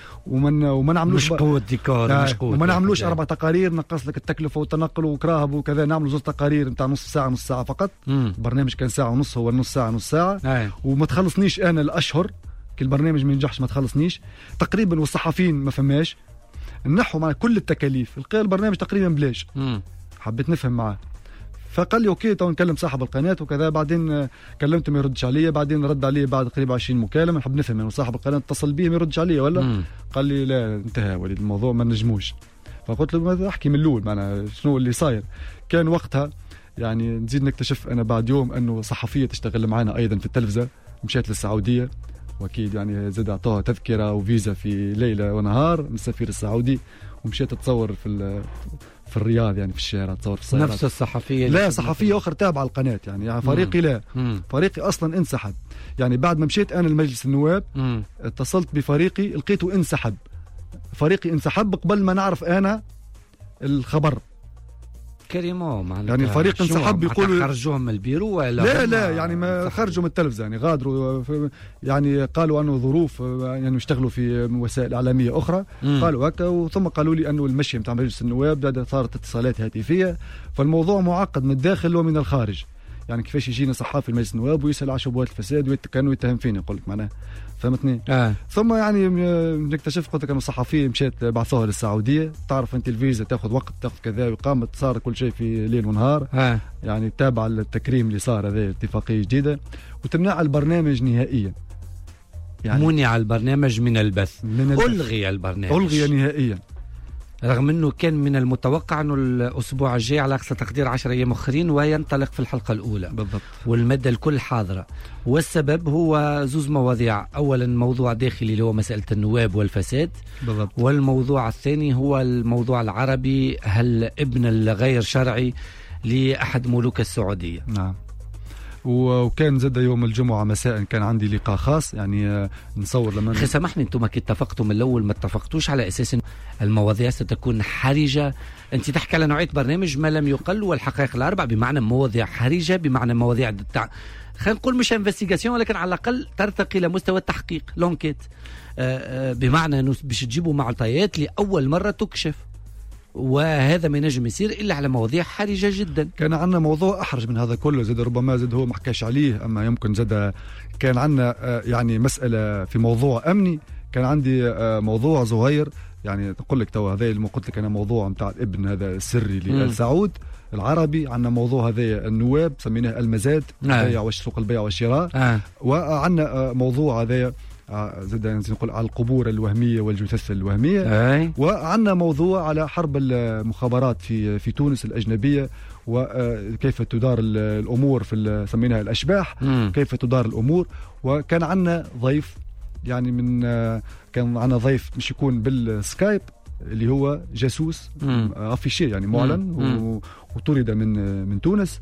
وما نعملوش مش قوه ديكور مش قوه وما نعملوش 4 تقارير نقص لك التكلفه والتنقل وكراهب وكذا. نعملوا 2 تقارير نتاع نص ساعه فقط. البرنامج كان ساعه ونص هو نص ساعه. وما تخلصنيش انا الاشهر كل برنامج ما ينجحش ما تخلصنيش تقريبا. والصحفيين ما فماش نحوا مع كل التكاليف. لقى البرنامج تقريبا بلاش. حبيت نفهم معاه فقال لي اوكي تو نكلم صاحب القناه وكذا. بعدين كلمته ما يردش عليا. بعدين رد علي بعد قريب 20 مكالمه. نحب نفهم انه صاحب القناه اتصل بيه ما يردش عليا ولا. قال لي لا انتهى وليد الموضوع ما نجموش. فقلت له ماذا احكي من الاول معنا شنو اللي صاير. كان وقتها يعني نزيد نكتشف انا بعد يوم انه صحفيه تشتغل معنا ايضا في التلفزه مشيت للسعوديه واكيد يعني زاد اعطوها تذكره وفيزا في ليله ونهار من السفير السعودي ومشيت اتصور في الرياض يعني في الشارع تصور في السيارات. نفس الصحفيه لا صحفيه اخرى تابعه القناه يعني فريقي لا فريقي اصلا انسحب. يعني بعد ما مشيت انا لمجلس النواب اتصلت بفريقي لقيته انسحب. فريقي انسحب قبل ما نعرف انا الخبر. كريمو يعني الفريق انسحب يقولوا خرجوهم من البيرو ولا لا يعني ما خرجوا من التلفزه يعني غادروا يعني قالوا انه ظروف يعني يشتغلوا في وسائل اعلاميه اخرى. قالوا هكا وثم قالوا لي انه المشي نتاع مجلس النواب صارت اتصالات هاتفيه. فالموضوع معقد من الداخل ومن الخارج. يعني كيفاش يجينا صحافي مجلس النواب ويسال على شبهات الفساد كانوا يتهم فيني يقول لك معناه فهمتني. ثم يعني اكتشفت قلت لك انه الصحفيه مشيت بعثوها للسعوديه. تعرف انت الفيزا تاخذ وقت تاخذ كذا وقامت صار كل شيء في ليل ونهار. يعني تابع التكريم اللي صار هذا اتفاقيه جديده وتمنع البرنامج نهائيا. يعني منع البرنامج من البث. الغي البرنامج الغي نهائيا رغم انه كان من المتوقع انه الاسبوع الجاي على اقصى تقدير 10 ايام اخرين وينطلق في الحلقه الاولى بالضبط. والماده الكل حاضره. والسبب هو زوز مواضيع. اولا موضوع داخلي اللي هو مساله النواب والفساد بالضبط. والموضوع الثاني هو الموضوع العربي. هل ابن الغير شرعي لاحد ملوك السعوديه. نعم وكان زاد يوم الجمعة مساء كان عندي لقاء خاص يعني نصور لما أخي سامحني، أنتم كي اتفقتوا من الأول ما اتفقتوش على أساس المواضيع ستكون حرجة؟ أنت تحكي على نوعية برنامج ما لم يقل والحقائق الأربع، بمعنى مواضيع حرجة، بمعنى مواضيع خلينا نقول مش انفستيغاسيون ولكن على الأقل ترتقي إلى مستوى التحقيق لونكيت، بمعنى أنه باش تجيبوا معطيات لأول مرة تكشف، وهذا ما ينجم يصير إلا على مواضيع حرجة جدا. كان عندنا موضوع أحرج من هذا كله زاد، ربما زاد هو ما حكاش عليه، أما يمكن زاد كان عندنا يعني مسألة في موضوع أمني. كان عندي موضوع صغير يعني تقول لك توا هذا اللي قلت لك أنا موضوع متاع الابن هذا السري لآل سعود العربي. عندنا موضوع هذا النواب سميناه المزاد، البيع سوق البيع والشراء. وعندنا موضوع هذا زاد نقول على القبور الوهمية والجثث الوهمية. وعندنا موضوع على حرب المخابرات في تونس الأجنبية، وكيف تدار الأمور في سميناها الأشباح، كيف تدار الأمور. وكان عندنا ضيف يعني كان عندنا ضيف مش يكون بالسكايب اللي هو جاسوس افيشي يعني معلن وطرد من تونس،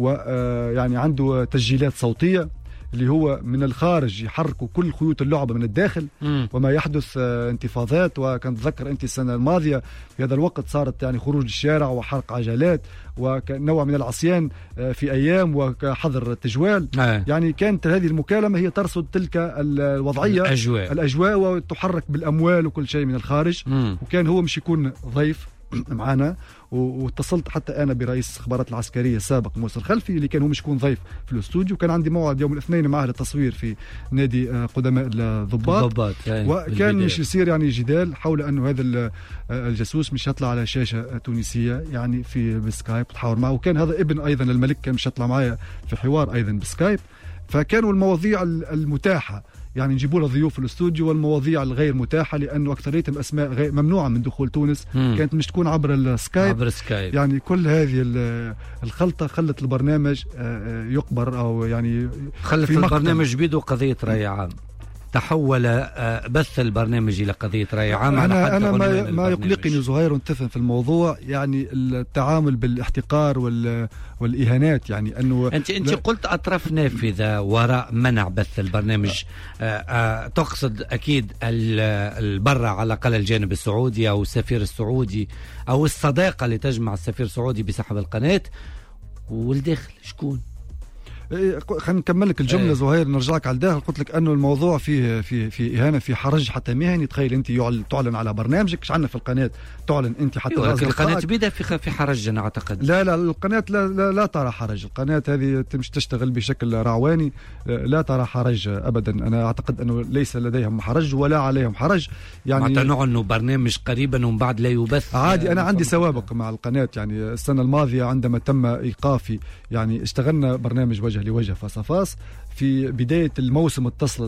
ويعني عنده تسجيلات صوتية اللي هو من الخارج يحركوا كل خيوط اللعبة من الداخل وما يحدث انتفاضات. وكان تذكر أنت السنة الماضية في هذا الوقت صارت يعني خروج للشارع وحرق عجلات ونوع من العصيان في أيام وحظر التجوال. يعني كانت هذه المكالمة هي ترصد تلك الوضعية الأجواء وتحرك بالأموال وكل شيء من الخارج. وكان هو مش يكون ضيف معنا، واتصلت حتى انا برئيس الاستخبارات العسكريه السابق موسى الخلفي اللي كان هو مش يكون ضيف في الاستوديو. كان عندي موعد يوم الاثنين معه للتصوير في نادي قدماء الضباط. وكان مش يصير يعني جدال حول انه هذا الجاسوس مش يطلع على شاشه تونسيه يعني في بسكايب تحاور معه. وكان هذا ابن ايضا الملك كان مش يطلع معايا في حوار ايضا بسكايب. فكانوا المواضيع المتاحه يعني نجيبوا له ضيوف في الاستوديو، والمواضيع الغير متاحه لانه اكثريتهم اسماء غير ممنوعه من دخول تونس كانت مش تكون عبر السكايب. يعني كل هذه الخلطه خلت البرنامج يقبر او يعني خلت البرنامج بيده قضيه راي عام، تحول بث البرنامج إلى قضية رأي عام. أنا ما يقلقني زهير ونتفهم في الموضوع يعني التعامل بالاحتقار والإهانات. يعني أنه أنت قلت أطراف نافذة وراء منع بث البرنامج. تقصد أكيد البرة على الأقل الجانب السعودي أو السفير السعودي أو الصداقة اللي تجمع السفير السعودي بسحب القناة، والداخل شكون؟ خلينا نكمل لك الجمله زهير نرجعك على الداخل. قلت لك انه الموضوع في اهانه، في حرج حتى مهني. تخيل انت تعلن على برنامجك ايش عندنا في القناه تعلن انت حتى القناه بدا في حرج انا اعتقد. لا القناه لا ترى حرج. القناه هذه مش تشتغل بشكل رعواني، لا ترى حرج ابدا. انا اعتقد انه ليس لديهم حرج ولا عليهم حرج. يعني نوع انه برنامج قريبا ومن بعد لا يبث عادي. انا عندي سوابق مع القناه يعني السنه الماضيه عندما تم ايقافي يعني اشتغلنا برنامج وجه لوجه فاس في بداية الموسم. اتصلت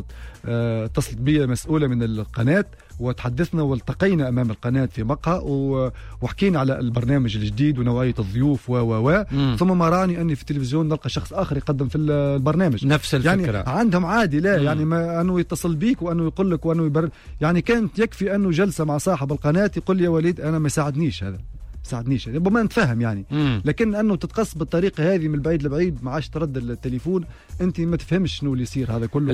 بي مسؤولة من القناة وتحدثنا والتقينا أمام القناة في مقهى وحكينا على البرنامج الجديد ونوعية الضيوف ثم ما راني أني في التلفزيون نلقى شخص آخر يقدم في البرنامج نفس الفكرة. يعني عندهم عادي لا يعني ما أنه يتصل بيك وأنه يقول لك وأنه يعني كانت يكفي أنه جلسة مع صاحب القناة يقول لي يا وليد أنا ما ساعدنيش هذا ساعدنيش ربما نتفهم يعني. لكن انه تتقص بالطريقه هذه من بعيد لبعيد ما عادش ترد التليفون انت ما تفهمش شنو اللي يصير هذا كله.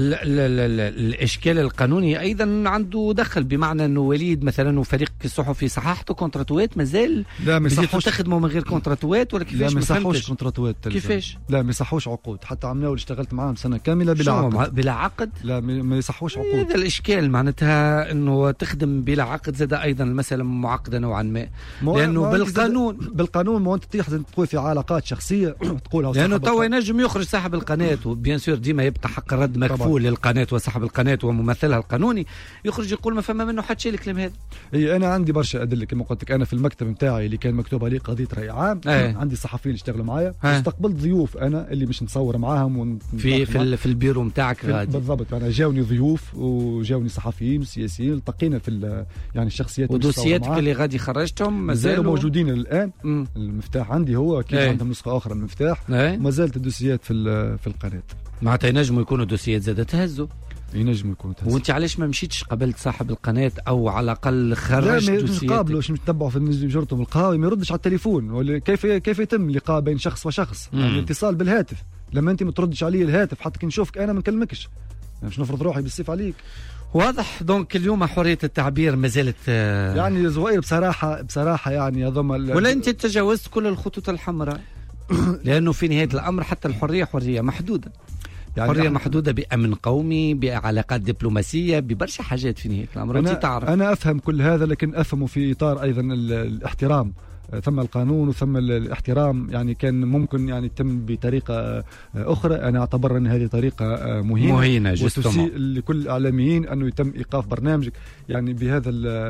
الاشكال القانوني ايضا عنده دخل، بمعنى انه وليد مثلا وفريق الصحفي صححته كونتراتوات مازال لا ما يصحوش تخدموا من غير كونتراتوات ولا كيفاش؟ لا ما يصحوش كونتراتوات كيفاش؟ لا ما يصحوش عقود حتى عملنا اشتغلت معاهم سنه كامله بلا عقد. لا ما يصحوش عقود. هذا الاشكال معناتها انه تخدم بلا عقد زاد ايضا المساله معقده نوعا ما لانه بالقانون ما انت تقول في علاقات شخصيه تقولها لانه توا ينجم يخرج صاحب القناه وبيان سور ديما يبقى حق الرد مكفول للقناه وصاحب القناه وممثلها القانوني يخرج يقول ما فما منه حتى شيء الكلام هذا. اي انا عندي برشا ادله كما قلت لك. انا في المكتب نتاعي اللي كان مكتوب عليه قضيه راي عام عندي صحفيين يشتغلوا معايا استقبلت ضيوف انا اللي مش نصور معاهم في البيرو نتاعك غادي بالضبط. انا جاوني ضيوف وجاوني صحفيين وسياسيين التقينا في يعني الشخصيات ودوسياتك اللي غادي خرجتهم مازالوا موجودين الان. المفتاح عندي هو كيف عندهم نسخه اخرى من المفتاح ما زالت الدوسيات في القناه. معناتها ينجموا يكونوا دوسيات زاد تهزوا ينجموا يكونوا تهزوا. وانت علاش ما مشيتش قبلت صاحب القناه او على الاقل خرجت دوسيات؟ لا نقابله واش نتبعوا في جرته القهاوي ما يردش على التليفون. كيف يتم لقاء بين شخص وشخص يعني اتصال بالهاتف لما انت ما تردش علي الهاتف حتى كي نشوفك انا ما نكلمكش، مش نفرض روحي بالسيف عليك. واضح. دونك اليوم حرية التعبير ما زالت يعني زوير بصراحة يعني هذوما ولا انت تجاوزت كل الخطوط الحمراء؟ لانه في نهاية الامر حتى الحرية حرية محدودة، يعني حرية محدودة بأمن قومي، بعلاقات دبلوماسية، ببرشا حاجات في نهاية الامر. انت تعرف انا افهم كل هذا، لكن افهمه في اطار ايضا الاحترام. ثم القانون وثم الاحترام، يعني كان ممكن يعني يتم بطريقة أخرى. أنا أعتبر أن هذه طريقة مهينة وتسيء لكل الإعلاميين أنه يتم إيقاف برنامجك يعني بهذا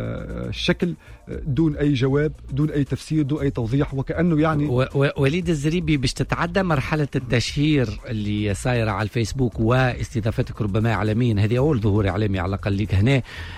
الشكل دون أي جواب، دون أي تفسير، دون أي توضيح، وكأنه يعني وليد الزريبي باش تتعدى مرحلة التشهير اللي صايرة على الفيسبوك واستضافتك ربما إعلاميا، هذه أول ظهور إعلامي على الأقل لك هنا،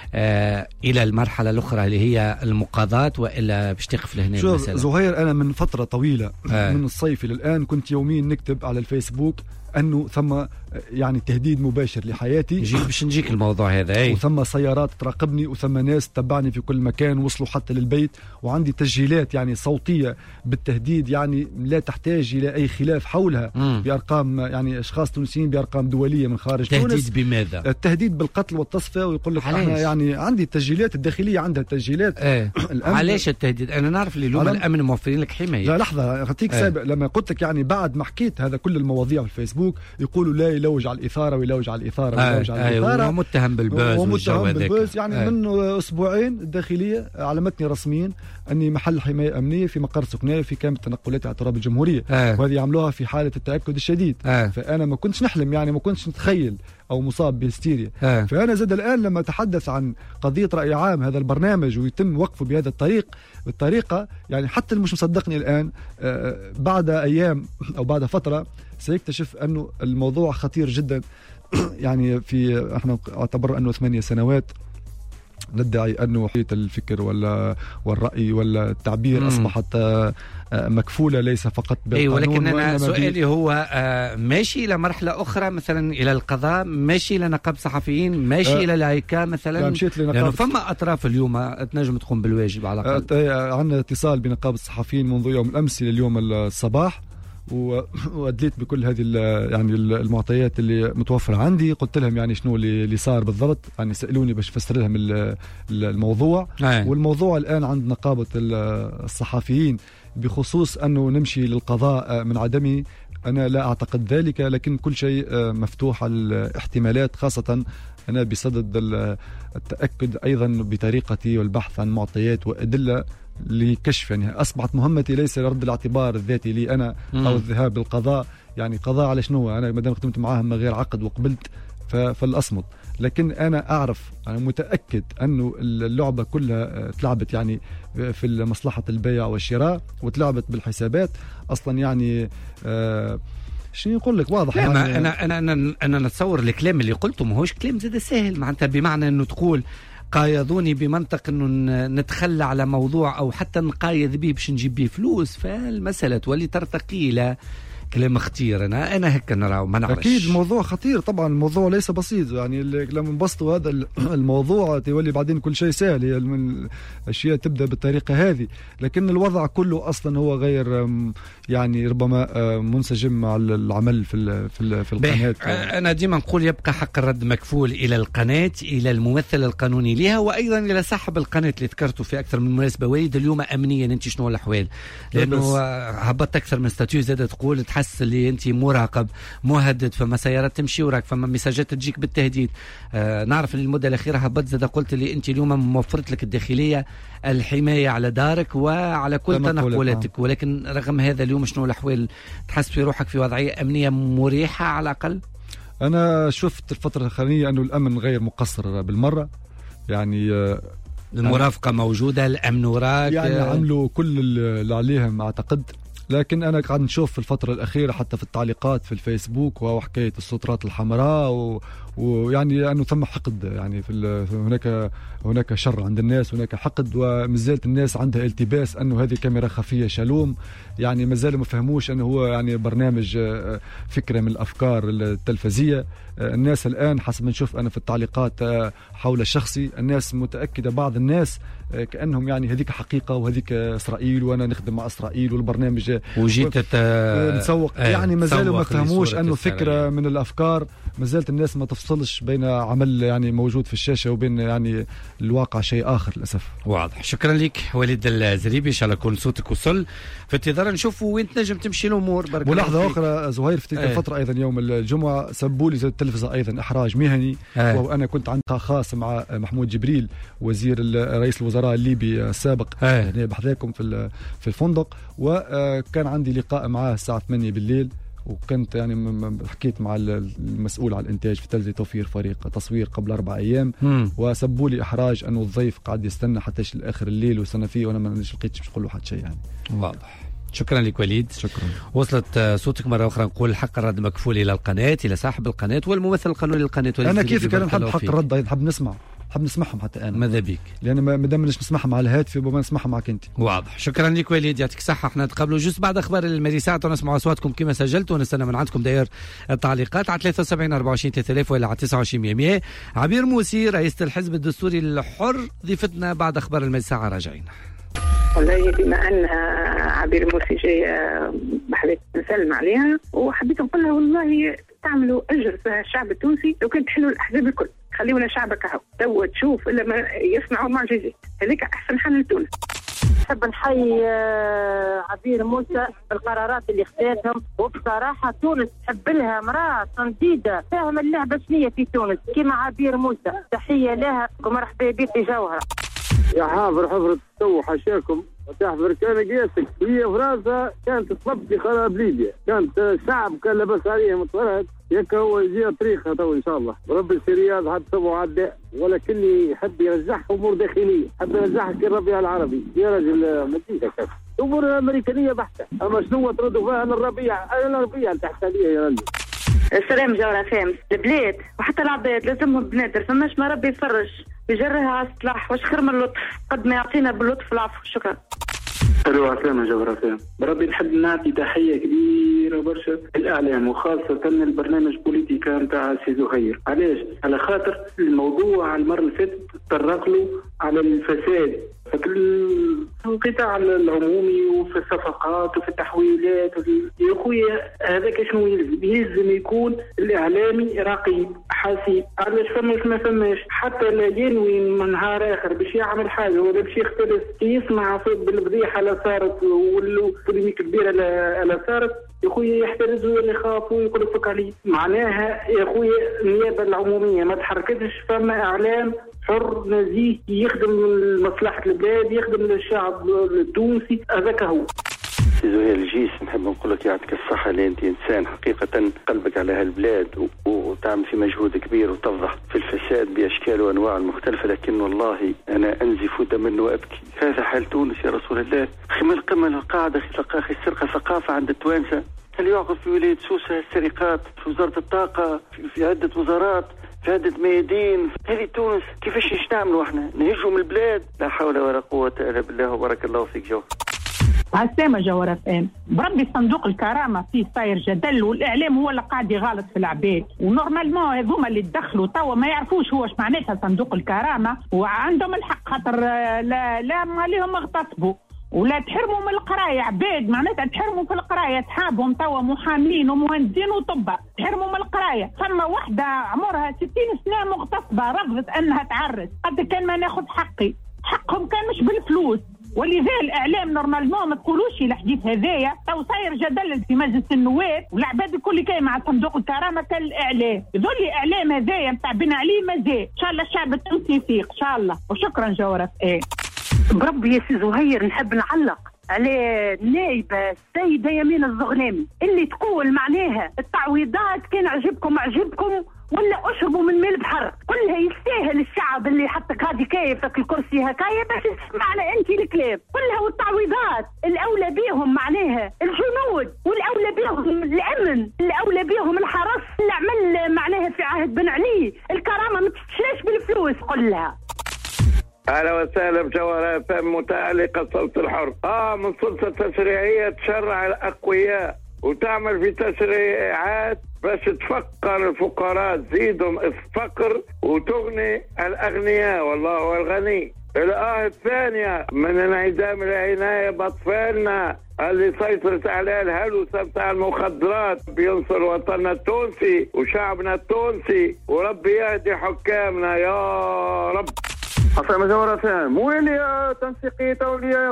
إلى المرحلة الأخرى اللي هي المقاضاة، وإلا باش تقف لهنا. زهير أنا من فترة طويلة من الصيف إلى الآن كنت يوميا نكتب على الفيسبوك أنه ثم يعني تهديد مباشر لحياتي. باش نجيك الموضوع هذا. وثم سيارات تراقبني، وثم ناس تتبعني في كل مكان، وصلوا حتى للبيت، وعندي تسجيلات يعني صوتية بالتهديد يعني لا تحتاج إلى أي خلاف حولها، بأرقام يعني أشخاص تونسيين بأرقام دولية من خارج تونس. تهديد بماذا؟ التهديد بالقتل والتصفية، ويقول لك أنا يعني عندي التسجيلات الداخلية عندها تسجيلات. علاش التهديد؟ أنا نعرف اللي اليوم الأمن موفرين لك حماية. لا لحظة أعطيك سابق، لما قلت لك يعني بعد ما حكيت هذا كل المواضيع في الفيسبوك يقولوا لا يلوج على الإثارة ويلوج على الإثارة ويلوج على الإثارة، ومتهم بالبوز يعني منه أسبوعين الداخلية علمتني رسميا أني محل حماية أمنية في مقر سكنية في كامل التنقلات على تراب الجمهورية، وهذه عملوها في حالة التأكد الشديد. فأنا ما كنتش نحلم، يعني ما كنتش نتخيل أو مصاب بهستيريا. فأنا زاد الآن لما أتحدث عن قضية رأي عام هذا البرنامج ويتم وقفه بهذا بالطريقة يعني حتى مش مصدقني الآن، بعد أيام أو بعد فترة سيكتشف أنه الموضوع خطير جدا. يعني احنا اعتبر أنه 8 سنوات ندعي أنه حرية الفكر والرأي ولا التعبير أصبحت مكفولة ليس فقط بالقانون. ولكن أنا سؤالي هو ماشي إلى مرحلة أخرى، مثلا إلى القضاء، ماشي إلى نقابة صحفيين، ماشي إلى العيكا مثلا، لأنه فما أطراف اليوم تنجم تقوم بالواجب على الأقل. عندنا اتصال بنقابة الصحفيين منذ يوم الأمس إلى اليوم الصباح، وأدليت بكل هذه يعني المعطيات اللي متوفرة عندي. قلت لهم يعني شنو اللي صار بالضبط، يعني سألوني باش فسر لهم الموضوع. والموضوع الآن عند نقابة الصحفيين بخصوص أنه نمشي للقضاء من عدمه، أنا لا أعتقد ذلك، لكن كل شيء مفتوح على الاحتمالات، خاصة أنا بصدد التأكد أيضا بطريقتي والبحث عن معطيات وأدلة لكشف. يعني أصبحت مهمتي ليس لرد الاعتبار الذاتي لي أنا أو الذهاب للقضاء، يعني قضاء على شنو؟ أنا مادام خدمت معاهم من غير عقد وقبلت فالأصمت. لكن أنا أعرف، أنا متأكد أنه اللعبة كلها تلعبت يعني في مصلحة البيع والشراء، وتلعبت بالحسابات أصلا. يعني شنو يقول لك واضح. يعني أنا نتصور الكلام اللي قلته ماهوش كلام زاد سهل، معناتها بمعنى أنه تقول قايضوني بمنطق انه نتخلى على موضوع او حتى نقايض به باش نجيب به فلوس، فالمسألة تولي ترتقي الى كلام خطير. انا هيك نراو، ما نعرفش. اكيد الموضوع خطير طبعا، الموضوع ليس بسيط. يعني لما نبسطوا هذا الموضوع تولي بعدين كل شيء سهل، هي الاشياء تبدا بالطريقه هذه، لكن الوضع كله اصلا هو غير يعني ربما منسجم مع العمل في القناه. انا ديما نقول يبقى حق الرد مكفول الى القناه، الى الممثل القانوني لها، وايضا الى صاحب القناه اللي ذكرته في اكثر من مناسبه. وليد اليوم امنيا انت شنو الاحوال؟ لانه هبطت اكثر من ستاتيو زاد تقول تحس اللي انت مراقب مهدد، فما سيارات تمشي وراك، فما مساجات تجيك بالتهديد. نعرف المده الاخيره هبط زاد قلت لي انت اليوم موفرت لك الداخليه الحمايه على دارك وعلى كل تنقلاتك، ولكن رغم هذا اليوم شنو الاحوال؟ تحس في روحك في وضعيه امنيه مريحه على الاقل؟ انا شفت الفتره الاخرانيه انه الامن غير مقصر بالمره، يعني المرافقه موجوده، الامن وراك، يعني عملوا كل اللي عليهم اعتقد. لكن أنا قاعد نشوف في الفترة الأخيرة حتى في التعليقات في الفيسبوك وحكاية السترات الحمراء ويعني انه ثم حقد، يعني هناك شر عند الناس، هناك حقد، ومازالت الناس عندها التباس انه هذه كاميرا خفيه شالوم. يعني مازالوا ما فهموش انه هو يعني برنامج فكره من الافكار التلفزيه. الناس الان حسب ما نشوف انا في التعليقات حول الشخصي، الناس متاكده، بعض الناس كانهم يعني هذيك حقيقه وهذيك اسرائيل وانا نخدم مع اسرائيل والبرنامج وجيت نسوق. يعني مازالوا ما فهموش انه فكره من الافكار. مازالت الناس ما تفصلش بين عمل يعني موجود في الشاشه وبين يعني الواقع شيء اخر للاسف. واضح. شكرا لك وليد الزريبي، ان شاء الله يكون صوتك وصل. في انتظار نشوفوا وين تنجم تمشي الامور. ملاحظه اخرى زهير، في تلك الفتره ايضا يوم الجمعه سبوا لي التلفزه ايضا احراج مهني، وانا كنت عندي لقاء خاص مع محمود جبريل وزير رئيس الوزراء الليبي السابق يعني بحذاكم في الفندق، وكان عندي لقاء معاه الساعه 8 بالليل، وكنت يعني حكيت مع المسؤول على الانتاج في تلفزيون توفير فريق تصوير قبل 4 أيام، وسبوا لي احراج انه الضيف قاعد يستنى حتى لاخر الليل واستنى فيه، وانا ما لقيتش باش نقول له حتى شيء يعني. واضح. شكرا لك وليد. شكرا. وصلت صوتك مرة أخرى. نقول الحق الرد مكفول إلى القناة، إلى صاحب القناة والممثل القانوني للقناة. أنا كيف كان نحب حق الرد، نحب نسمعهم حتى أنا. ماذا بيك؟ لأن ما دام مش نسمعهم على الهاتف وما نسمعهم معك أنت. واضح. شكرا لك وليد، يعطيك الصحة. احنا نتقابلوا جزء بعد أخبار المريسات ونسمع أصواتكم كما سجلتوا، ونستنى من عندكم داير التعليقات على 73 24 3000 ولا على 29 100. عبير موسي رئيسة الحزب الدستوري الحر ضيفتنا بعد أخبار المريساعة. راجعين. والله بما أن عبير موسي جاية حبيت نسلم عليها، وحبيت نقول لها والله تعملوا أجر في الشعب التونسي لو كنت تحلوا الأحزاب الكل، خليونا شعبك هاو توا تشوف إلا ما يصنعوا معجزات، هذيك أحسن حل لتونس. نحب نحيي عبير موسى بالقرارات اللي خذتهم، وبصراحة تونس تحب لها مرأة صنديدة فاهم اللعبة شنية في تونس كما عبير موسى. تحية لها ومرحبا بك في جوهرة. يا حافر التو حاشاكم وتحفر كان قياسك. هي فرنسا كانت تصب في خراب ليبيا، كانت الشعب كان لبس عليهم الطرد، ياك هو يجي طريقها تو ان شاء الله. رب السرياد حد سبوا عداء، ولكن يحب يرجعها امور داخليه، حب يرجعها كالربيع العربي. يا رجل مدينه كيف امور امريكانيه بحته، اما شنو تردوا فيها الربيع تحت عليها يا رجل. السلام جوهرة فامس. البلاد وحتى العباد لازمهم بنادر، فماش ما ربي يفرج بيجرها على الصلاح، واش خير من اللطف قد ما يعطينا باللطف العفو. شكرا. الو عسلامة جوهرة فامس. بربي نحب نعطي تحية كبيرة برشا الإعلام، وخاصة البرنامج بوليتيكا نتاع سي زهير. علاش؟ على خاطر الموضوع المرة اللي فاتت تطرق له على الفساد في القطاع العمومي وفي الصفقات وفي التحويلات. يا خويا هذاك شنو يلزم يكون الإعلامي رقيب حسيب. علاش ما فماش حتى لا ينوي من نهار آخر باش يعمل حاجة ولا باش يختلف، يسمع بالفضيحة لا صارت والبوليميك كبيرة لا صارت، يا خويا يحترز ولا يخاف ويقول لك عليه. معناها يا خويا النيابة العمومية ما تحركتش، فما إعلام حر نزيه يخدم مصلحة البلاد، يخدم الشعب التونسي. هذاك هو. زهير الجيس، نحب نقول لك يعطيك الصحة اللي أنت إنسان حقيقة قلبك على هالبلاد وتعمل في مجهود كبير وتفضح في الفساد بأشكال وأنواع المختلفة، لكن والله أنا أنزف دما وأبكي. هذا حال تونس يا رسول الله. أخي من القمة للقاعدة أخي السرقة ثقافة عند التوانسة. هل يعقل في ولاية سوسة السرقات في وزارة الطاقة في عدة وزارات في عدة ميادين؟ هذه تونس كيفاش نعملوا احنا؟ نهجوا من البلاد؟ لا حول ولا قوة إلا بالله. وبارك الله فيك جوهر. عسامة جوهرة فام. بربي صندوق الكرامة فيه صاير جدل، والإعلام هو اللي قاعد يغالط في العباد، ونورمالمون هذوما اللي تدخلوا توا ما يعرفوش هو ايش معناتها صندوق الكرامة، وعندهم الحق خاطر لا ما لهم اغتصبوا ولا تحرموا من القرايه. عباد معناتها تحرموا في القرايه، تحابهم توا محامين ومهندسين وطباء، تحرموا من القرايه. ثم وحده عمرها 60 سنه مغتصبه رفضت انها تعرس، قد كان ما ناخذ حقهم كان مش بالفلوس. ولذا الاعلام نورمالمون ما تقولوش الحديث هذايا، تو صاير جدل في مجلس النواب والعباد الكل كاين مع صندوق الكرامه كالاعلام. يظل الاعلام هذايا نتاع بن علي مازال. ان شاء الله الشعب التونسي يفيق ان شاء الله. وشكرا جوهرة. بربي يا سي زهير نحب نعلق على النائبة السيدة يمين الزغنامي اللي تقول معناها التعويضات كان عجبكم ولا اشربوا من ماء البحر. كلها يستاهل الشعب اللي حطك هذه كيفك الكرسي هكايا باش تسمعنا انت الكلام كلها. والتعويضات الاولى بيهم معناها الجنود، والاولى بيهم الامن، الاولى بيهم الحرس اللي عمل معناها في عهد بن علي. الكرامه ما تشراش بالفلوس كلها. اهلا وسهلا بجوهر FM متعلقه سلطه الحر. من سلطه تشريعيه تشرع الاقوياء وتعمل في تشريعات باش تفقر الفقراء، تزيدهم الفقر وتغني الاغنياء، والله هو الغني. الآية الثانية من انعدام العناية بأطفالنا اللي سيطرت عليه الهلوسة بتاع المخدرات. بينصر وطننا التونسي وشعبنا التونسي، وربي يهدي حكامنا يا رب. حسام جوهر FM. وين يا تنسيقية أولياء؟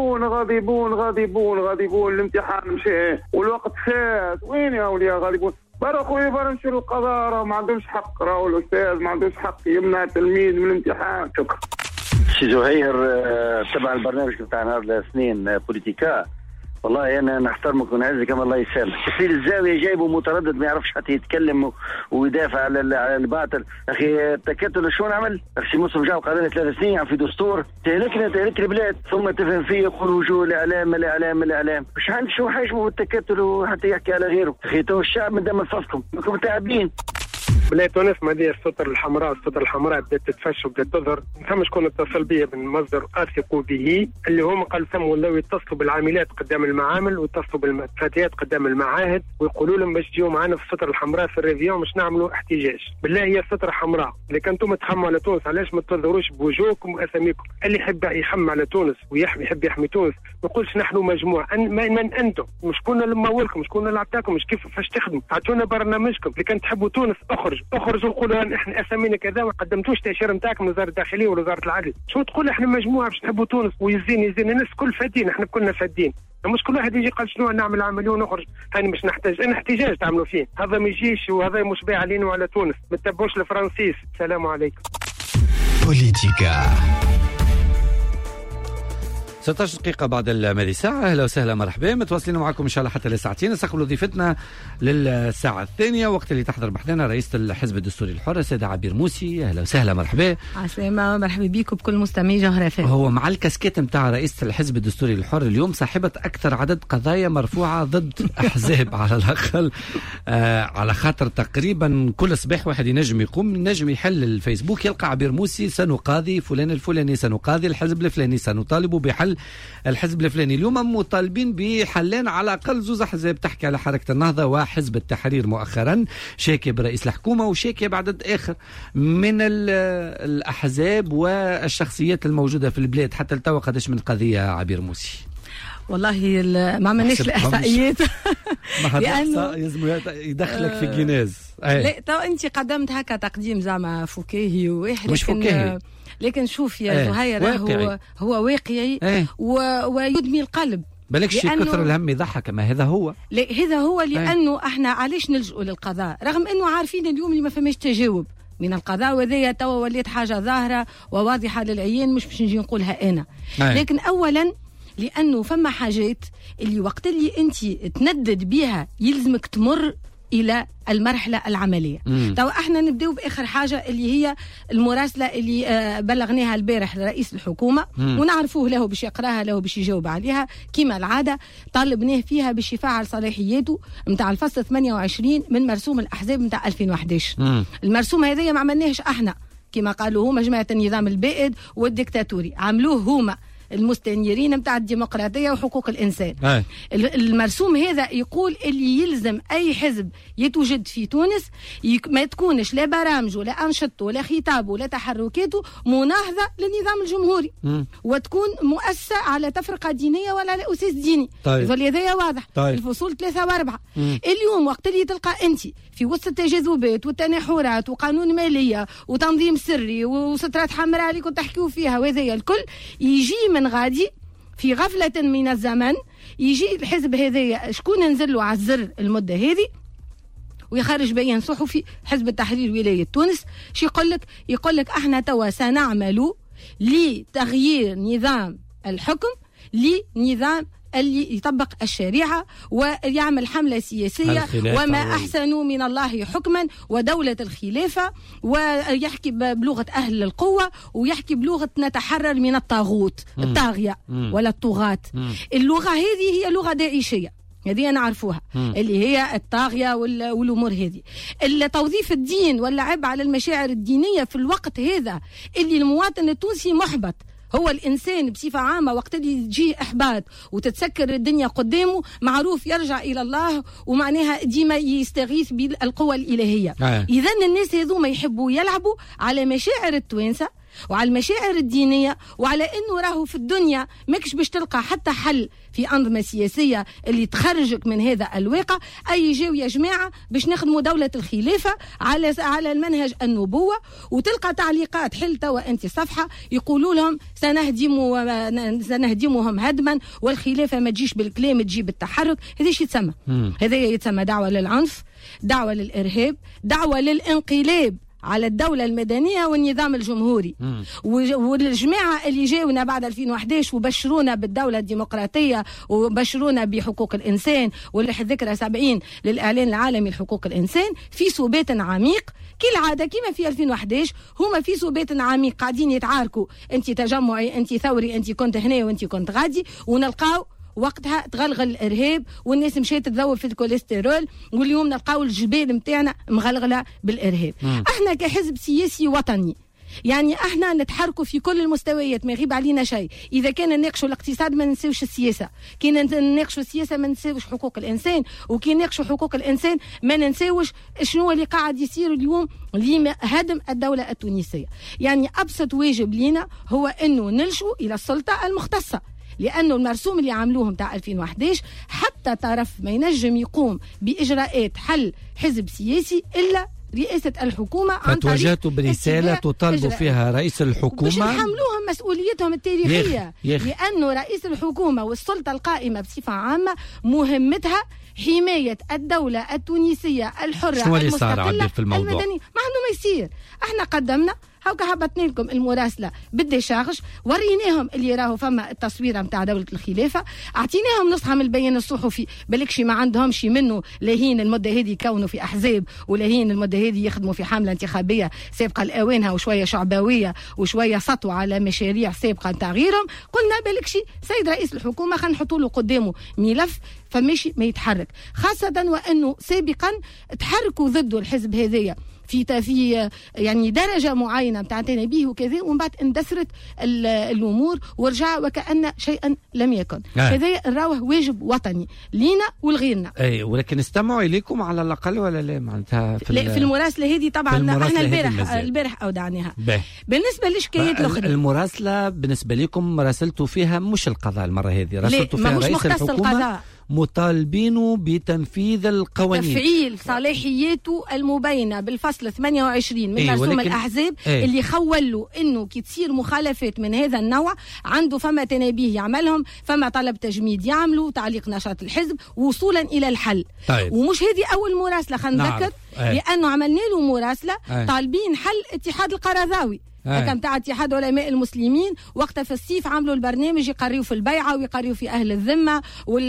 غاضبون الامتحان مشى والوقت فات. وين يا أولياء غاضبون؟ برا خويا برا نشروا القضاء، راه ما عندهمش حق، راهو الأستاذ ما عندهمش حق يمنع تلميذ من الامتحان. شكرا. سي زهير تبع البرنامج بتاع نهار الاثنين بوليتيكا، والله انا نحترمك ونعزك اما الله يسامحك. في الزاويه جايبه متردد ما يعرفش حتى يتكلم ويدافع على الباطل. اخي التكتل شو نعمل؟ اخي مسلم جاب قضيه 3 سنين في دستور تهلك البلاد، ثم تفهم فيه يقول وجوه الاعلام مش عندي شو حاجمه بالتكتل وحتى يحكي على غيره. اخي تو الشعب من دم فصكم انكم تعبين. بلاد تونس ما دير السطر الحمراء بدات تتفش وبدات تظهر. فما شكون اتصل بيا من مصدر اثق به اللي هم قال ثم ولاو يتصلوا بالعاملات قدام المعامل ويتصلوا بالفتيات قدام المعاهد ويقولوا لهم باش تجيو معنا في السطر الحمراء في الريفيون باش نعملوا احتجاج. بالله هي السطر الحمراء اللي كنتم تخموا على تونس، علاش ما تظهروش بوجوهكم واساميكم؟ اللي يحب يخم على تونس ويحب يحمي تونس ما يقولش نحن مجموعه. من انتم؟ شكون اللي مولكم؟ شكون اللي عطاكم؟ مش كيفاش تخدموا؟ اعطونا برنامجكم. اللي كان تحبوا تونس اخرجوا وقولوا احنا اسامينا كذا وما قدمتوش تاشيره نتاعكم من وزاره الداخليه ولا وزاره العدل. شو تقول احنا مجموعه باش نحبوا تونس ويزين الناس كل فادين، احنا كلنا فادين. مش كل واحد يجي قال شنو نعمل عمليه ونخرج هاني مش نحتاج. انا احتجاج تعملوا فيه هذا ما يجيش، وهذا مش بايع علينا وعلى تونس. ما تتبعوش الفرنسيس. السلام عليكم. بوليتيكا 16 دقيقة بعد الماضي ساعة. أهلا وسهلا مرحبا، متواصلين معكم إن شاء الله حتى لساعتين. نستقبل ضيفتنا للساعة الثانية وقت اللي تحضر بحثنا رئيسة الحزب الدستوري الحر السيدة عبير موسي. أهلا وسهلا مرحبا. عسلامة مرحبا بكم بكل مستمعي جوهر FM. هو مع الكاسكيت متاع رئيسة الحزب الدستوري الحر اليوم صاحبة أكثر عدد قضايا مرفوعة ضد أحزاب على الأقل على خاطر تقريبا كل صباح واحد ينجم يحل الفيسبوك يلقى عبير موسي سنقاضي فلان الفلاني، سنقاضي الحزب الفلاني، سنطالب بحل الحزب الفلاني. اليوم مطالبين بحلين على الأقل زوز أحزاب تحكي على حركة النهضة وحزب التحرير مؤخرا، شاكي برئيس الحكومة وشاكي بعدد آخر من الأحزاب والشخصيات الموجودة في البلاد. حتى التوا قداش من قضية عبير موسي؟ والله ما عملناش الإحصائيات لأنه لازم يدخلك في جيناز. لا تو أنت قدمت هكا تقديم زعما فكاهي واحد، مش فكاهي. لكن شوف يا زهير هو واقعي ويدمي القلب. بالكش كثر الهم يضحك، ما هذا هو. لا هذا هو لأنه احنا علاش نلجؤ للقضاء رغم أنه عارفين اليوم اللي ما فماش تجاوب من القضاء، وذي توا وليت حاجة ظاهرة وواضحة للعيان مش باش نجي نقولها أنا. لكن أولا لأنه فما حاجات اللي وقت اللي أنت تندد بها يلزمك تمر إلى المرحلة العملية. تو احنا نبدأ بآخر حاجة اللي هي المراسلة اللي بلغناها البارح لرئيس الحكومة ونعرفوه له باش يقراها له باش يجاوب عليها كما العادة. طالبناه فيها باش يفعل صلاحياته متاع الفصل 28 من مرسوم الأحزاب متاع 2011. المرسوم هذا ما عملناهش احنا كما قالوا هما جماعة النظام البائد والديكتاتوري، عملوه هما المستنيرين متاع الديمقراطية وحقوق الإنسان. المرسوم هذا يقول اللي يلزم أي حزب يتوجد في تونس ما تكونش لا برامجه ولا أنشطته ولا خطابه ولا تحركاته مناهضة للنظام الجمهوري وتكون مؤسسة على تفرقة دينية ولا على أساس ديني. فلذا واضح. الفصول 3 و4. اليوم وقت اللي تلقى أنت في وسط التجاذبات والتناحرات وقانون مالية وتنظيم سري وسترات حمراء اللي كنت تحكيوا فيها وهذا الكل يجي من غادي في غفلة من الزمن يجي الحزب هذا شكون ننزل له على الزر المدة هذه ويخرج بيان صحفي حزب التحرير ولاية تونس. شو يقول لك احنا توا سنعمل لتغيير نظام الحكم لنظام اللي يطبق الشريعة ويعمل حملة سياسية وما أحسن من الله حكما ودولة الخلافة، ويحكي بلغة أهل القوة ويحكي بلغة نتحرر من الطاغوت الطاغية ولا الطغاة. اللغة هذه هي لغة داعشية، هذه نعرفوها اللي هي الطاغية والأمور هذه. توظيف الدين واللعب على المشاعر الدينية في الوقت هذا اللي المواطن التونسي محبط. هو الإنسان بصفة عامة وقت اللي يجيه إحباط وتتسكر الدنيا قدامه معروف يرجع إلى الله، ومعناها ديما يستغيث بالقوة الإلهية. إذن الناس هذوما يحبوا يلعبوا على مشاعر التوانسة وعلى المشاعر الدينية، وعلى انه راهو في الدنيا ماكش باش تلقى حتى حل في أنظمة سياسية اللي تخرجك من هذا الواقع. اي جاو يا جماعة باش نخدموا دولة الخلافة على المنهج النبوة، وتلقى تعليقات حل توا انت صفحة يقولوا لهم سنهدمهم هدما، والخلافة ما تجيش بالكلام تجي بالتحرك. هذا شي يتسمى، هذا يتسمى دعوة للعنف، دعوة للإرهاب، دعوة للانقلاب على الدولة المدنية والنظام الجمهوري. والجماعة اللي جاونا بعد 2011 وبشرونا بالدولة الديمقراطية وبشرونا بحقوق الإنسان والذكرى 70 للإعلان العالمي لحقوق الإنسان في سبات عميق كالعادة كما في 2011. هما في سبات عميق قاعدين يتعاركوا، انت تجمعي، انت ثوري، انت كنت هنا وانت كنت غادي، ونلقاو وقتها تغلغل الارهاب والناس مشات تذوب في الكوليسترول، واليوم نلقاو الجبال نتاعنا مغلغله بالارهاب. احنا كحزب سياسي وطني يعني احنا نتحركوا في كل المستويات، ما يغيب علينا شيء. اذا كان نناقشوا الاقتصاد ما ننساوش السياسه، كي نناقشوا السياسه ما ننساوش حقوق الانسان، وكي نناقشوا حقوق الانسان ما ننساوش شنو اللي قاعد يصير اليوم لهدم الدوله التونسيه. يعني ابسط واجب لينا هو انه نلجوا الى السلطه المختصه، لأنه المرسوم اللي عملوهم تاع 2011 حتى طرف ما ينجم يقوم بإجراءات حل حزب سياسي إلا رئاسة الحكومة عن طريق فتوجهتوا برسالة تطالبوا فيها رئيس الحكومة باش يحملوهم مسؤوليتهم التاريخية. لأنه رئيس الحكومة والسلطة القائمة بصفة عامة مهمتها حماية الدولة التونسية الحرة المستقلة المدنية. ما عنده ما يصير. احنا قدمنا هاكا هبطنا لكم المراسلة بالديشارج، وريناهم اللي راهو فما التصوير نتاع دولة الخلافة، اعطيناهم نسخة من البيان الصحفي بلكشي ما عندهمش منه، لاهين المدة هذه يكونوا في أحزاب ولاهين المدة هذه يخدموا في حملة انتخابية سابقة لأوانها وشوية شعبوية وشوية سطوة على مشاريع سابقة نتاع غيرهم. قلنا بلكشي سيد رئيس الحكومة خلينا نحطوا له قدامه ملف فماشي ما يتحرك، خاصة وأنه سابقا تحركوا ضده الحزب هذايا في يعني درجة معينة متاعتنا به وكذا، ومن بعد اندثرت الأمور ورجع وكأن شيئا لم يكن. هذا نراوه واجب وطني لينا ولغيرنا. أي ولكن استمعوا إليكم على الأقل ولا لا معناتها في المراسلة هذه طبعا احنا البارح أودعناها. بالنسبة للشكايات الأخرى المراسلة بالنسبة لكم مراسلتوا فيها مش القضاء المرة هذه، راسلتوا فيها رئيس الحكومة مطالبينه بتنفيذ القوانين، تفعيل صلاحياته المبينة بالفصل 28 من مرسوم الأحزاب اللي خولوا إنه كي تصير مخالفات من هذا النوع عنده فما تنابيه يعملهم، فما طلب تجميد يعملوا، تعليق نشاط الحزب وصولا إلى الحل. ومش هذه أول مراسلة، خلينا نذكر لأنه عملنا له مراسلة طالبين حل اتحاد القرضاوي كان تاع اتحاد علماء المسلمين. وقتها في الصيف عملوا البرنامج يقريوا في البيعة ويقريوا في أهل الذمة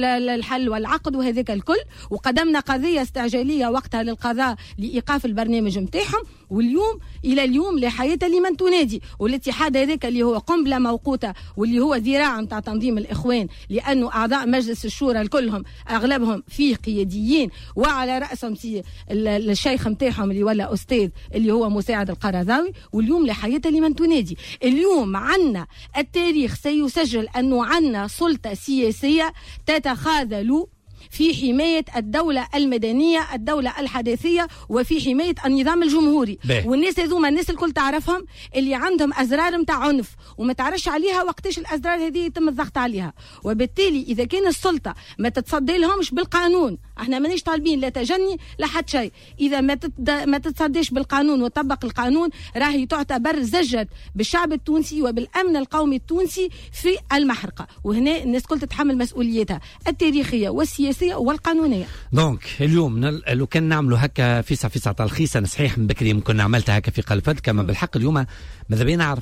والحل والعقد وهذاك الكل، وقدمنا قضية استعجالية وقتها للقضاء لإيقاف البرنامج متاعهم. واليوم إلى اليوم لا حياة لمن تنادي، والاتحاد هذاك اللي هو قنبلة موقوتة واللي هو ذراع متاع تنظيم الإخوان، لأنه أعضاء مجلس الشورى الكلهم أغلبهم فيه قياديين، وعلى رأسهم الشيخ متاعهم اللي ولا أستاذ اللي هو مساعد القرضاوي. واليوم لا حياة لمن تنادي. اليوم عنا التاريخ سيسجل أنه عنا سلطة سياسية تتخاذل في حماية الدولة المدنية، الدولة الحداثية، وفي حماية النظام الجمهوري. والناس هذوما الناس الكل تعرفهم اللي عندهم أزرار متاع عنف وما تعرفش عليها وقتاش الأزرار هذه يتم الضغط عليها. وبالتالي إذا كان السلطة ما تتصدي لهمش بالقانون، احنا مانيش طالبين لا تجني لا حد شيء، إذا ما تتصديش بالقانون وتطبق القانون راهي تعتبر زجت بالشعب التونسي وبالأمن القومي التونسي في المحرقة. وهنا الناس كل تتحمل مسؤوليتها التاريخية والسياسية والقانونية. دونك اليوم لو كان نعملوا هكا فيسا تلخيصا صحيح من بكري ممكن عملتها هكا في قلب فد كما بالحق. اليوم ماذا بينا نعرف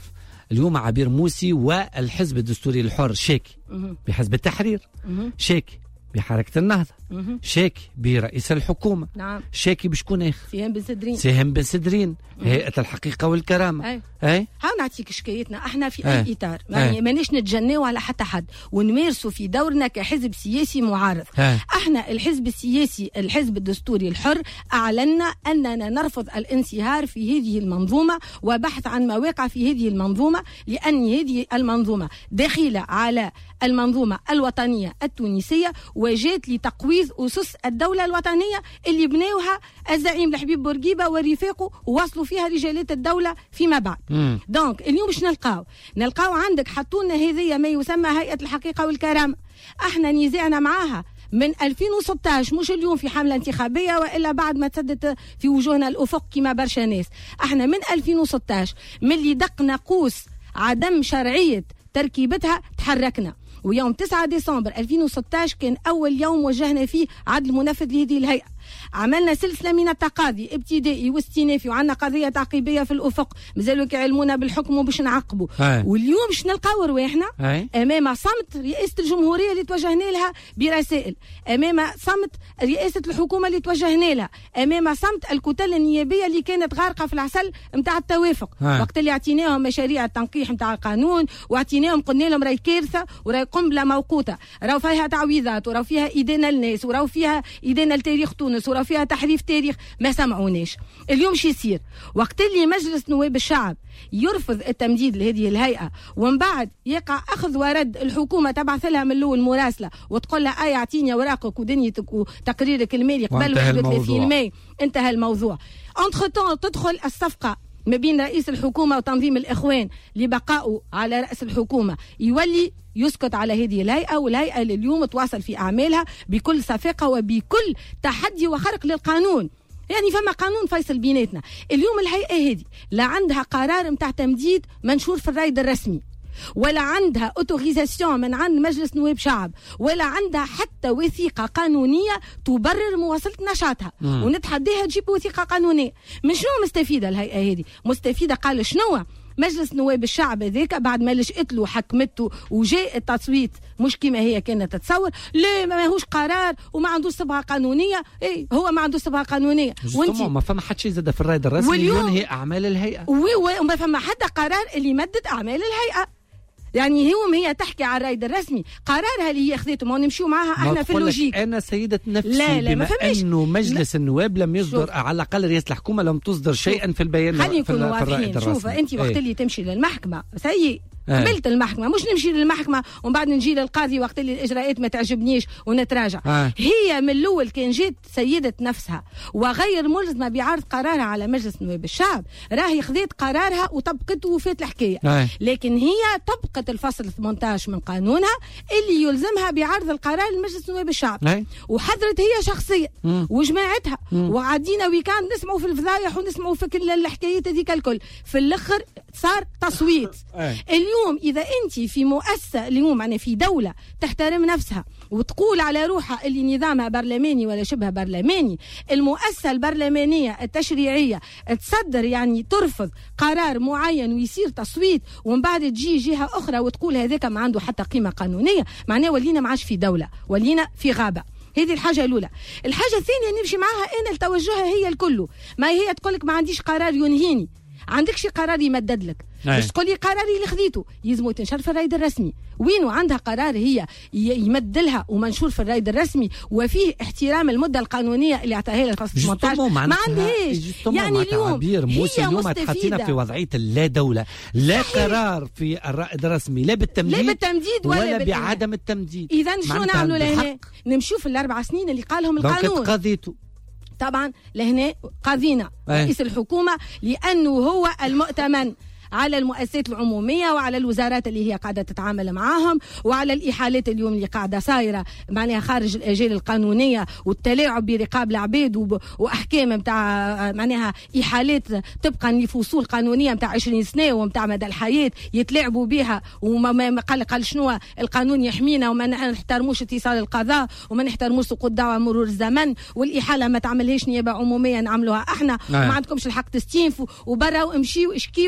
اليوم عبير موسي والحزب الدستوري الحر شاكي بحزب التحرير، شاكي بحركة النهضة، شاكي برئيس الحكومة، نعم. شاكي بشكون آخر؟ سهام بن سدرين، هيئة الحقيقة والكرامة. هاو نعطيك شكايتنا احنا في اي اطار، يعني مانيش نتجناو على حتى حد ونمارسوا في دورنا كحزب سياسي معارض. احنا الحزب السياسي الحزب الدستوري الحر اعلنا اننا نرفض الانصهار في هذه المنظومة وبحث عن مواقع في هذه المنظومة، لان هذه المنظومة داخلة على المنظومة الوطنية التونسية وجات لتقويض أسس الدولة الوطنية اللي بناوها الزعيم الحبيب بورقيبة ورفاقه ووصلوا فيها رجالات الدولة فيما بعد. دونك اليوم باش نلقاو عندك حطونا هذه ما يسمى هيئة الحقيقة والكرامة. احنا نزاعنا معاها من 2016، مش اليوم في حملة انتخابية وإلا بعد ما تسدت في وجوهنا الأفق كما برشا ناس. احنا من 2016 من اللي دق ناقوس عدم شرعية تركيبتها تحركنا، ويوم 9 ديسمبر 2016 كان أول يوم وجهنا فيه عدل منفذ لهذه الهيئة. عملنا سلسلة من التقاضي ابتدائي واستئنافي وعندنا قضية تعقيبية في الأفق، مازالوا يعلمونا بالحكم وباش نعقبوا. واليوم باش نلقاو رواحنا أمام صمت رئاسة الجمهورية اللي توجهنا لها برسائل، أمام صمت رئاسة الحكومة اللي توجهنا لها، أمام صمت الكتل النيابية اللي كانت غارقة في العسل متاع التوافق. وقت اللي اعطيناهم مشاريع التنقيح متاع القانون واعطيناهم قلنا لهم راهي كارثة وراهي قنبلة موقوتة، راهو فيها تعويضات وراهو فيها إدانة للناس وراهو فيها إدانة لتاريخ تونس وراه فيها تحريف تاريخ، ما سمعوناش. اليوم شي يصير وقت اللي مجلس نواب الشعب يرفض التمديد لهذه الهيئة ومن بعد يقع أخذ ورد، الحكومة تبعث لها من الأول مراسلة وتقول لها أعطيني ورقك ودنيتك وتقريرك المالي قبل 31 ماي، انتهى الموضوع. انتخطون تدخل الصفقة ما بين رئيس الحكومة وتنظيم الإخوان لبقائه على رأس الحكومة، يولي يسكت على هذه الهيئة، والهيئة اليوم تواصل في أعمالها بكل صفاقة وبكل تحدي وخرق للقانون. يعني فما قانون فيصل بيناتنا. اليوم الهيئة هذه لا عندها قرار متاع تمديد منشور في الرايد الرسمي، ولا عندها اوتوريزاسيون من عند مجلس نواب شعب، ولا عندها حتى وثيقة قانونية تبرر مواصلة نشاطها. ونتحديها تجيب وثيقة قانونية. من شنو مستفيدة الهيئة هذه؟ مستفيدة قال شنو؟ مجلس نواب الشعب هذاك بعد ما لجأت له وحكمته وجاء التصويت مش كما هي كانت تتصور، لا ماهوش قرار وما عندوش صبغه قانونيه. اي هو ما عندوش صبغه قانونيه، وانت ما فما حد شيء زاد في الرايد الرسمي ينهي اعمال الهيئه، وما فما حتى قرار اللي مدد اعمال الهيئه. يعني هي تحكي على الرايد الرسمي، قرارها اللي هي اخذته ما نمشيو معاها احنا في اللوجيك. انا سيده نفسي لا بما انه مجلس النواب لم يصدر على الاقل رئاسه الحكومه لم تصدر شيئا في البيان خلينا نكونوا واضحين. شوف انت وقت اللي تمشي للمحكمه سيء قبلت المحكمة، مش نمشي للمحكمة ومن بعد نجي للقاضي وقت اللي الإجراءات ما تعجبنيش ونتراجع. هي من الأول كان جيت سيدة نفسها وغير ملزمة بعرض قرارها على مجلس نواب الشعب، راهي خذت قرارها وطبقته وفات الحكاية. لكن هي طبقت الفصل 18 من قانونها اللي يلزمها بعرض القرار لمجلس نواب الشعب، وحضرت هي شخصيا وجماعتها وعدينا ويكاند نسمعوا في الفضايح ونسمعوا في كل الحكايات هذيك الكل. في الآخر صار تصويت. اليوم إذا أنت في مؤسسة اليوم يعني في دولة تحترم نفسها وتقول على روحها اللي نظامها برلماني ولا شبه برلماني، المؤسسة البرلمانية التشريعية تصدر يعني ترفض قرار معين ويصير تصويت ومن بعد تجي جهة أخرى وتقول هذاك ما عنده حتى قيمة قانونية، معناه ولينا معاش في دولة، ولينا في غابة. هذه الحاجة الأولى. الحاجة الثانية نمشي معها أنا لتوجهها هي الكل، ما هي تقولك ما عنديش قرار ينهيني، عندك شي قرار يمدد لك، باش تقولي قراري اللي خذيته يلزمو تنشر في الرايد الرسمي. وينو عندها قرار هي يمدلها ومنشور في الرايد الرسمي وفيه احترام المدة القانونية اللي اعطاها لها الفصل 18 ما عندهاش. يعني اليوم هي مستفيدة في وضعية لا دولة، لا قرار في الرائد الرسمي لا بالتمديد ولا بعدم التمديد. إذا شنو نعملوا لهنا؟ نمشيو في ال4 سنين اللي قالهم القانون. قضيته طبعا لهنا قاضينا رئيس الحكومة لأنه هو المؤتمن على المؤسسات العمومية وعلى الوزارات اللي هي قاعدة تتعامل معاهم وعلى الإحالات اليوم اللي قاعدة صايرة معناها خارج الآجال القانونية والتلاعب برقاب العباد وأحكام متاع معناها إحالات طبقا لفصول قانونية متاع 20 سنة ومتاع مدى الحياة يتلاعبوا بها. وما قال شنو القانون يحمينا وما نحترموش اتصال القضاء وما نحترموش سقوط دعوى مرور الزمن والإحالة ما تعملهاش نيابة عمومية نعملوها احنا وما عندكمش الحق تستينفوا وبرا وامشيوا اشكيوا كان عجب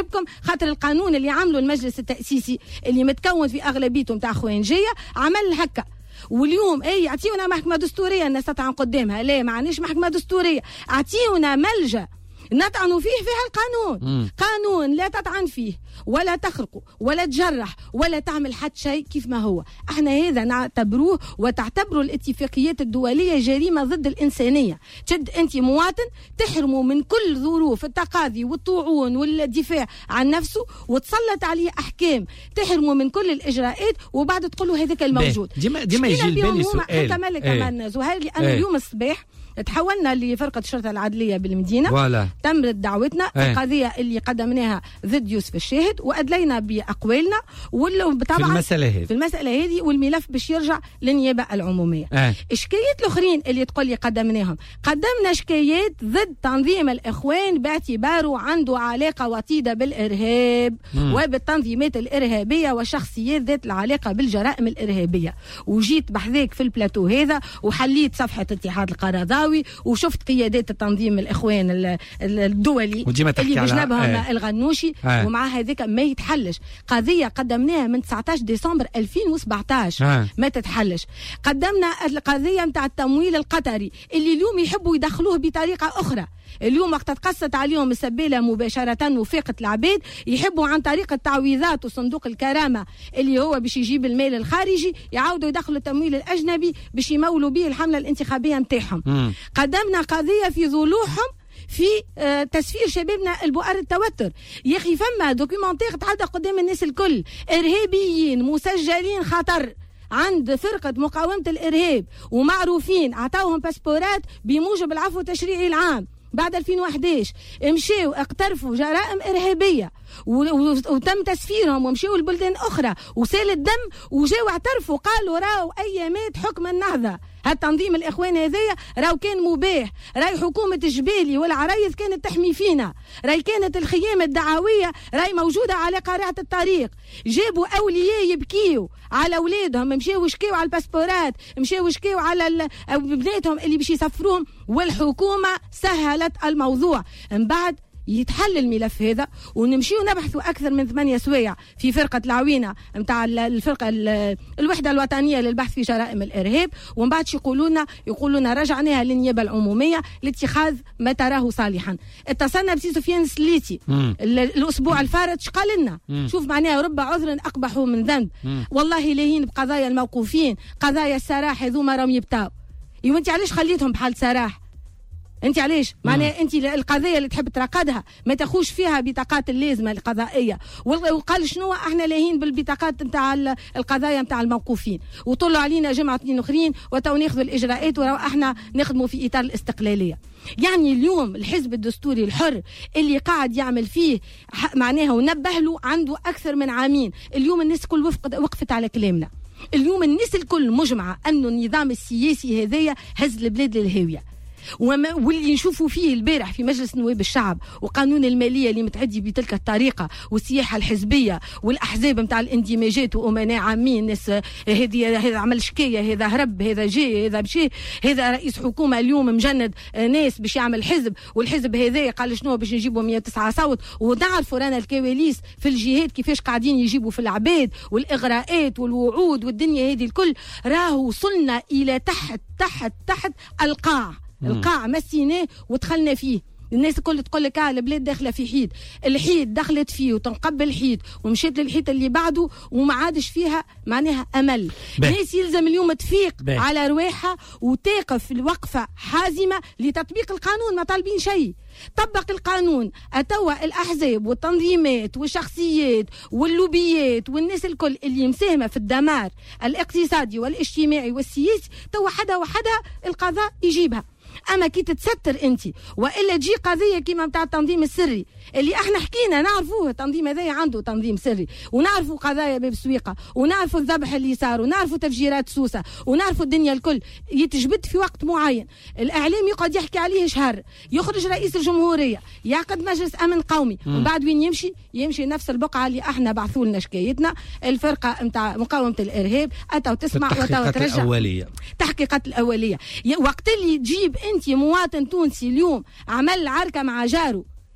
يعجبكم، خاطر القانون اللي عمله المجلس التأسيسي اللي متكون في أغلبيته متاع خوانجية عمل هكا. واليوم يعطيونا محكمة دستورية الناس تطعن قدامها، لا ما عناش محكمة دستورية، اعطيونا ملجأ نطعنوا فيه القانون. قانون لا تطعن فيه ولا تخرقه ولا تجرح ولا تعمل حتى شيء كيف ما هو. احنا هذا نعتبروه وتعتبروا الاتفاقيات الدولية جريمة ضد الإنسانية. تشد انت مواطن تحرمه من كل ظروف التقاضي والطاعون والدفاع عن نفسه وتسلط عليه احكام تحرمه من كل الاجراءات وبعد تقول له هذاك الموجود. ديما يجي لبالي سؤال حتى مالك أمان زهير لأنه اليوم الصباح تحولنا لفرقة الشرطة العدلية بالمدينة تمت دعوتنا القضية اللي قدمناها ضد يوسف الشاهد وأدلينا بأقوالنا طبعا في المسألة هذه والملف باش يرجع للنيابة العمومية. الشكايات الأخرين اللي تقول لي قدمناهم، قدمنا شكايات ضد تنظيم الإخوان باعتباره عنده علاقة وطيدة بالإرهاب وبالتنظيمات الإرهابية والشخصيات ذات العلاقة بالجرائم الإرهابية. وجيت بحذاك في البلاتو هذا وحليت صفحة اتحاد القرضاوي وشفت قيادات التنظيم الإخوان الدولي اللي بجنبهم الغنوشي ومع هذاك ما يتحلش. قضية قدمناها من 19 ديسمبر 2017 ما تتحلش. قدمنا القضية متاع التمويل القطري اللي اليوم يحبوا يدخلوه بطريقة أخرى. اليوم وقت تقصت عليهم السبيلة مباشرة وفاقت العباد يحبوا عن طريق التعويضات وصندوق الكرامة اللي هو باش يجيب المال الخارجي يعاودوا يدخلوا التمويل الأجنبي باش يمولوا به الحملة الانتخابية متاعهم. قدمنا قضية في ظلوحهم في تسفير شبابنا البؤر التوتر. يا اخي فما دوكيومنتير تعدى قدام الناس الكل، ارهابيين مسجلين خطر عند فرقة مقاومة الإرهاب ومعروفين عطاوهم باسبورات بموجب العفو التشريعي العام بعد 2011 مشيوا اقترفوا جرائم إرهابية وتم تسفيرهم ومشيوا لبلدان أخرى وسال الدم وجاوا اعترفوا قالوا راو أيامات حكم النهضة هالتنظيم الإخوان هذايا راو كان مباح، راي حكومة الجبالي والعرايس كانت تحمي فينا، راي كانت الخيام الدعوية راي موجودة على قارعة الطريق. جابوا أولياء يبكيوا على أولادهم، مشيوا يشكيوا على الباسبورات، مشيوا يشكيوا على بناتهم اللي باش يسفروهم والحكومة سهلت الموضوع. من بعد يتحل الملف هذا ونمشيو نبحثوا أكثر من 8 سوايع في فرقة العوينة متاع الفرقة الوحدة الوطنية للبحث في جرائم الإرهاب. ومن بعد يقولون رجعناها للنيابة العمومية لاتخاذ ما تراه صالحا. اتصلنا بسي سفيان السليتي الأسبوع الفارط قال لنا شوف معناها رب عذر أقبح من ذنب. والله لاهين بقضايا الموقوفين، قضايا السراح هذوما راهم يبتاو. وانت علاش خليتهم بحال سراح؟ انت علاش معناها انت القضيه اللي تحب ترقدها ما تاخوش فيها بطاقات اللازمه القضائيه. وقال شنو احنا لاهين بالبطاقات نتاع القضايا نتاع الموقوفين وطلعوا علينا جمعه اثنين اخرين وتو ناخذوا الاجراءات وراه احنا نخدموا في اطار الاستقلاليه. يعني اليوم الحزب الدستوري الحر اللي قاعد يعمل فيه معناها ونبه له عنده اكثر من عامين. اليوم الناس كل وقفت على كلامنا. اليوم الناس الكل مجمعه انه النظام السياسي هذايا هز البلاد للهاويه. واللي نشوفوا فيه البارح في مجلس نواب الشعب وقانون المالية اللي متعدي بتلك الطريقة والسياحة الحزبية والأحزاب متاع الاندماجات وأمناء عامين ناس هذا عمل شكاية، هذا هرب، هذا جاي، هذا مشي، هذا رئيس حكومة اليوم مجند ناس باش يعمل حزب والحزب هذا قال شنو باش نجيبوا 109 صوت. ونعرفوا رانا الكواليس في الجهات كيفاش قاعدين يجيبوا في العباد والإغراءات والوعود والدنيا هذه الكل. راهو وصلنا إلى تحت تحت تحت القاع مسيناه ودخلنا فيه. الناس الكل تقول لك البلاد داخله في الحيد دخلت فيه وتنقبل الحيد ومشيت للحيد اللي بعده وما عادش فيها معناها امل. الناس يلزم اليوم تفيق على رواحها وتقف الوقفه حازمه لتطبيق القانون. ما طالبين شيء، طبق القانون. أتوا الأحزاب والتنظيمات والشخصيات واللوبيات والناس الكل اللي مساهمة في الدمار الاقتصادي والاجتماعي والسياسي توا حدا وحدا القضاء يجيبها. اما كي تتستر انت والا تجي قضيه كيما نتاع التنظيم السري اللي احنا حكينا نعرفوه التنظيم هذا عنده تنظيم سري ونعرفوا قضايا باب سويقه ونعرفوا الذبح اللي صار ونعرفوا تفجيرات سوسه ونعرفوا الدنيا الكل يتجبد في وقت معين. الاعلام يقعد يحكي عليه شهر، يخرج رئيس الجمهوريه يعقد مجلس امن قومي ومن بعد وين يمشي نفس البقعه اللي احنا بعثوا لنا شكايتنا الفرقه نتاع مقاومه الارهاب اتو تسمع وتو ترجع تحقيقات الاوليه. وقت اللي تجيب انت مواطن تونسي اليوم عمل عركه مع جاره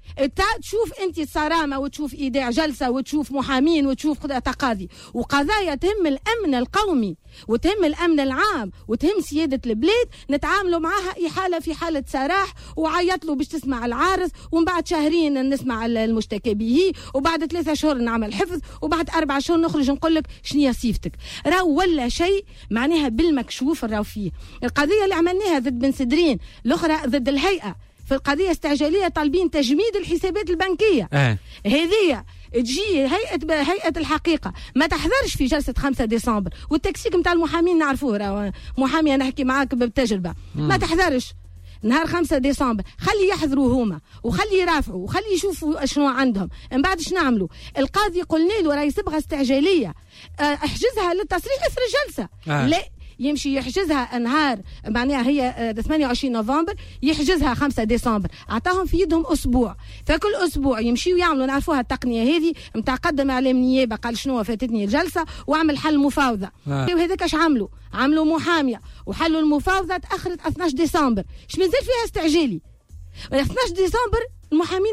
تشوف انت الصرامه وتشوف ايداع جلسه وتشوف محامين وتشوف تقاضي وقضايا تهم الامن القومي وتهم الامن العام وتهم سياده البلاد، نتعاملوا معها احاله في حاله سراح وعيط له باش تسمع العارض، ومن بعد شهرين نسمع المشتكى به، وبعد 3 شهور نعمل حفظ، وبعد 4 شهور نخرج نقول لك شنو صيفتك. راهو ولا شيء معناها بالمكشوف. راهو فيه القضيه اللي عملناها ضد بن سدرين، الاخرى ضد الهيئه في القضيه استعجاليه طالبين تجميد الحسابات البنكيه. هذه تجي هيئه الحقيقه ما تحضرش في جلسه 5 ديسمبر، والتكسيك نتاع المحامين نعرفوه، محامي نحكي معاك بالتجربه، ما تحضرش نهار 5 ديسمبر، خلي يحضروا هما وخلي يرافعوا وخلي يشوفوا شنو عندهم. من بعد ايش نعملوا؟ القاضي قلنا له راهي صبغه استعجاليه، احجزها للتصريح اثر الجلسه. لا، يمشي يحجزها نهار معناها هي 28 نوفمبر، يحجزها 5 ديسمبر، عطاهم في يدهم اسبوع، فكل اسبوع يمشيوا يعملوا نعرفوها التقنيه هذه نتاع قدم اعلام نيابه قال شنو فاتتني الجلسه واعمل حل مفاوضه. وهذاك اش عملوا محاميه وحلوا المفاوضه تاخرت 12 ديسمبر. اش مازال فيها استعجالي؟ 12 ديسمبر المحامين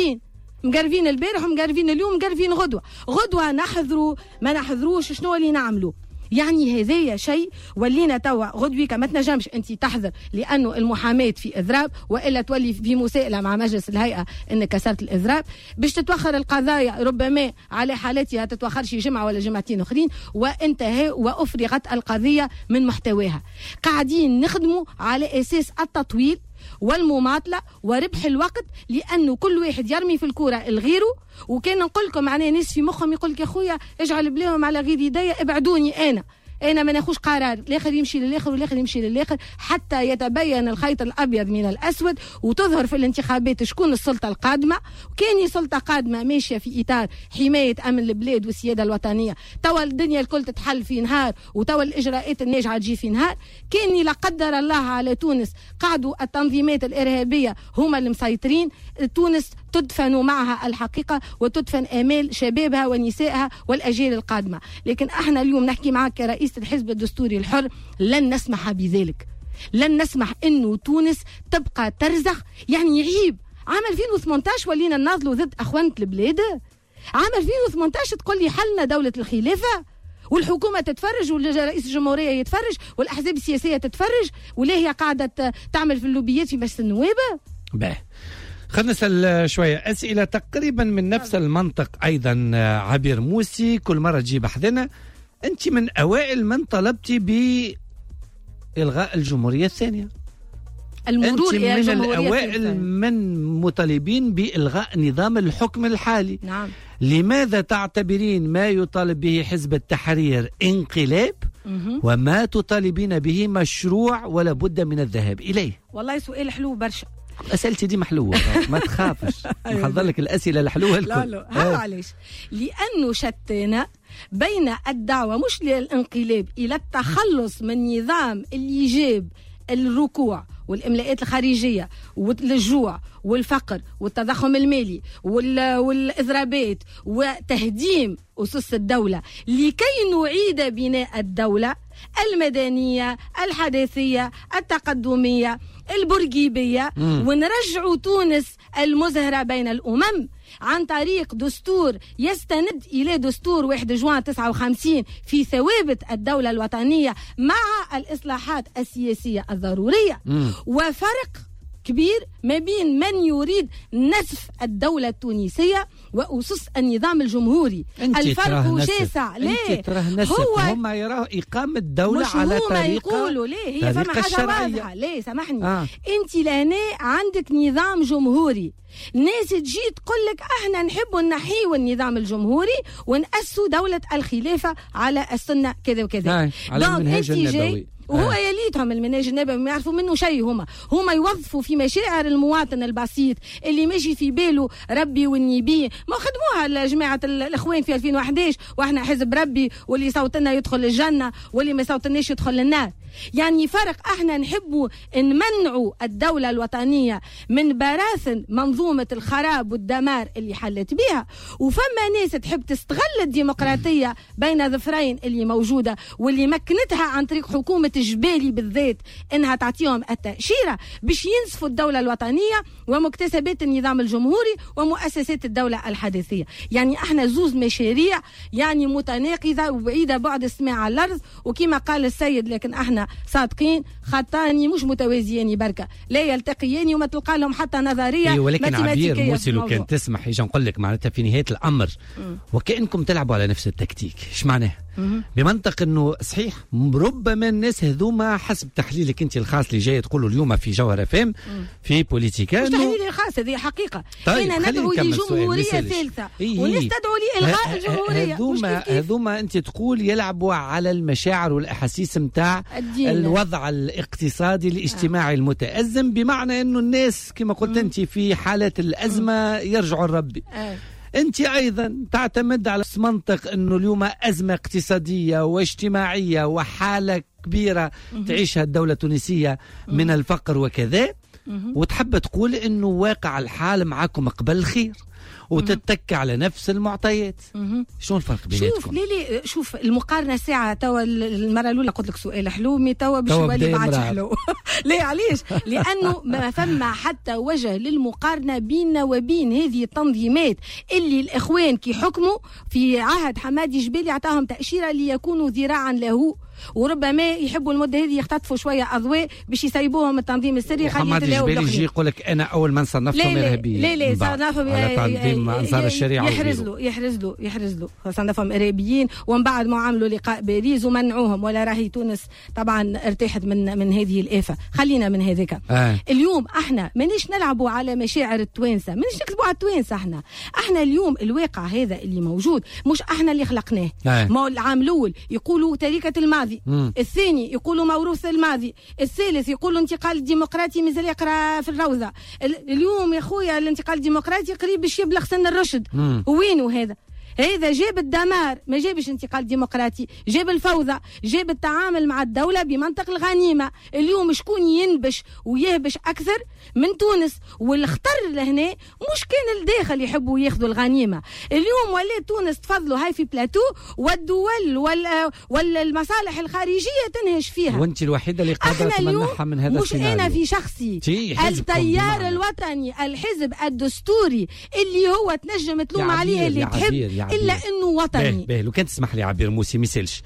مقرفين البارح ومقرفين اليوم مقرفين غدوه نحضروا ما نحضروش شنو اللي نعملوا. يعني هذايا شيء ولينا توا غدويك ما تنجمش انت تحضر لانه المحاماه في اضراب، والا تولي في مساءله مع مجلس الهيئه انك كسرت الاضراب، باش تتوخر القضايا ربما على حالتها تتوخرش جمعه ولا جمعتين اخرين، وانتهى وافرغت القضيه من محتواها. قاعدين نخدموا على اساس التطويل والمماطله وربح الوقت، لانه كل واحد يرمي في الكوره الغيره. وكان نقول لكم معناها ناس في مخهم يقول لك يا خويا اجعل بلاهم على غير يديا، ابعدوني انا ما ناخوش قرار، الاخر يمشي للاخر والاخر يمشي للاخر حتى يتبين الخيط الابيض من الاسود، وتظهر في الانتخابات شكون السلطه القادمه. وكان سلطه قادمه ماشيه في اطار حمايه امن البلاد والسياده الوطنيه، توا الدنيا الكل تتحل في نهار وتوا الاجراءات الناجعه تجي في نهار. كان لا قدر الله على تونس قعدوا التنظيمات الارهابيه هما اللي مسيطرين، تونس تدفن معها الحقيقه وتدفن امال شبابها ونسائها والاجيال القادمه. لكن احنا اليوم نحكي معك كرئيس الحزب الدستوري الحر، لن نسمح بذلك، لن نسمح انه تونس تبقى ترزخ. يعني عيب عام 2018 ولينا نناضلوا ضد اخوانة البلاد، عام 2018 تقول لي حلنا دولة الخلافة والحكومة تتفرج ورئيس الجمهورية يتفرج والأحزاب السياسية تتفرج، ولا هي قاعدة تعمل في اللوبيات في مجلس النواب. خلينا نسأل شوية أسئلة تقريبا من نفس المنطق. أيضا عبير موسي كل مرة تجيب أحدنا، أنت من أوائل من طلبتي بإلغاء الجمهورية الثانية، المرور أنت إلى من الأوائل من مطالبين بإلغاء نظام الحكم الحالي. نعم. لماذا تعتبرين ما يطالب به حزب التحرير انقلاب وما تطالبين به مشروع ولا بد من الذهاب إليه؟ والله سؤال حلو برشا. أسئلتي دي محلوة ما تخافش، نحضر لك الأسئلة الحلوة الكل. لا علاش؟ لأنه شتنا بين الدعوة مش للانقلاب إلى التخلص من نظام اللي جاب الركوع والإملاءات الخارجية والجوع والفقر والتضخم المالي والإضرابات وتهديم أسس الدولة، لكي نعيد بناء الدولة المدنية الحداثية التقدمية البرجيبية، ونرجع تونس المزهرة بين الأمم عن طريق دستور يستند إلى دستور 1 جوان 59 في ثوابت الدولة الوطنية مع الإصلاحات السياسية الضرورية. وفرق كبير ما بين من يريد نسف الدولة التونسية وأسس النظام الجمهوري. الفرق شاسع. ليه؟ هو هم يراه إقامة دولة على طريقة، يقولوا ليه هي فما حاجة واضحة. ليه سامحني أنت لهنا عندك نظام جمهوري، ناس تجي تقول لك احنا نحب نحيوا النظام الجمهوري ونأسوا دولة الخلافة على السنة كذا وكذا. على المنهاج النبوي. وهو يليتهم المنهج النبوي ما يعرفوا منه شيء. هما يوظفوا في مشاعر المواطن البسيط اللي ماشي في باله ربي والنبي. ما خدموها جماعة الإخوان في 2011 واحنا حزب ربي، واللي يصوتنا يدخل الجنة واللي ما يصوتناش يدخل النار. يعني فرق احنا نحبوا نمنعوا الدولة الوطنية من براثن منظومة الخراب والدمار اللي حلت بها، وفما ناس تحب تستغل الديمقراطية بين ظفرين اللي موجودة واللي مكنتها عن طريق حكومة جبالي بالذات انها تعطيهم التأشيرة باش ينسفوا الدولة الوطنية ومكتسبات النظام الجمهوري ومؤسسات الدولة الحديثية. يعني احنا زوز مشاريع يعني متناقضة وبعيدة بعد السماع على الأرض، وكما قال السيد لكن احنا صادقين خطاني مش متوازيين بركة لا يلتقيان وما تلقى لهم حتى نظرية. ولكن عبير موسى لو كان تسمح يجي نقول لك معناتها في نهاية الأمر وكأنكم تلعبوا على نفس التكتيك. ايش معناه؟ بمنطق انه صحيح ربما الناس هذوما حسب تحليلك انت الخاص اللي جاي تقولوا اليوم في جوهر فم في بوليتيكا مش تحليلي الخاص، هذه حقيقه. طيب هنا ندعو لجمهوريه ثالثه ونستدعو لإلغاء الجمهوريه. هذوما انت تقول يلعبوا على المشاعر والاحاسيس نتاع الوضع الاقتصادي الاجتماعي المتأزم، بمعنى انه الناس كما قلت انت في حالات الازمه يرجعوا لربي. انت ايضا تعتمد على منطق انه اليوم ازمه اقتصاديه واجتماعيه وحاله كبيره تعيشها الدوله التونسيه من الفقر وكذا، وتحب تقول انه واقع الحال معكم قبل الخير وتتك على نفس المعطيات. شنو الفرق بيناتكم؟ شوف ليلي، شوف المقارنه ساعه توا المره الاولى قلت لك سؤال حلو توا باش يولي بعد حلو. ليه علاش؟ لانه ما فما حتى وجه للمقارنه بيننا وبين هذه التنظيمات اللي الاخوان كي حكموا في عهد حمادي جبالي عطاهم تاشيره ليكونوا ذراعا له، وربما يحبوا المده هذه يختطفوا شويه اضواء باش يسيبوهم التنظيم السري. حمادي جبالي يجي يقول لك انا اول من صنفتهم ارهابيين. لا صنفهم على تنظيم انصار الشريعه، يحرز له صنفهم ارهابيين، ومن بعد ما عملوا لقاء باريس ومنعوهم، ولا راهي تونس طبعا ارتاحت من هذه الآفة. خلينا من هذاك. اليوم احنا مانيش نلعبوا على مشاعر التوانسه، مانيش نكذبوا على التوانسه. احنا اليوم الواقع هذا اللي موجود مش احنا اللي خلقناه. ما العام الاول يقولوا تركه الماضي، الثاني يقولوا موروث الماضي، الثالث يقولوا انتقال الديمقراطي مازال يقرا في الروضه. اليوم يا خويا الانتقال الديمقراطي قريب باش يبلغ سن الرشد. وينه هذا جاب الدمار، ما جابش انتقال ديمقراطي، جاب الفوضى، جاب التعامل مع الدولة بمنطق الغنيمة. اليوم شكون ينبش ويهبش أكثر من تونس؟ والخطر لهنا مش كان الداخل يحبوا ياخذوا الغنيمة. اليوم ولات تونس تفضلوا هاي في بلاتو والدول ولا المصالح الخارجية تنهش فيها. وانت الوحيدة اللي قادرة تمنحها من هذا مش أنا في شخصي، التيار الوطني الحزب الدستوري اللي هو تنجم تلوم عليه اللي تحب إلا إنه وطني. باهي لو كان تسمح لي عبير موسى مثالش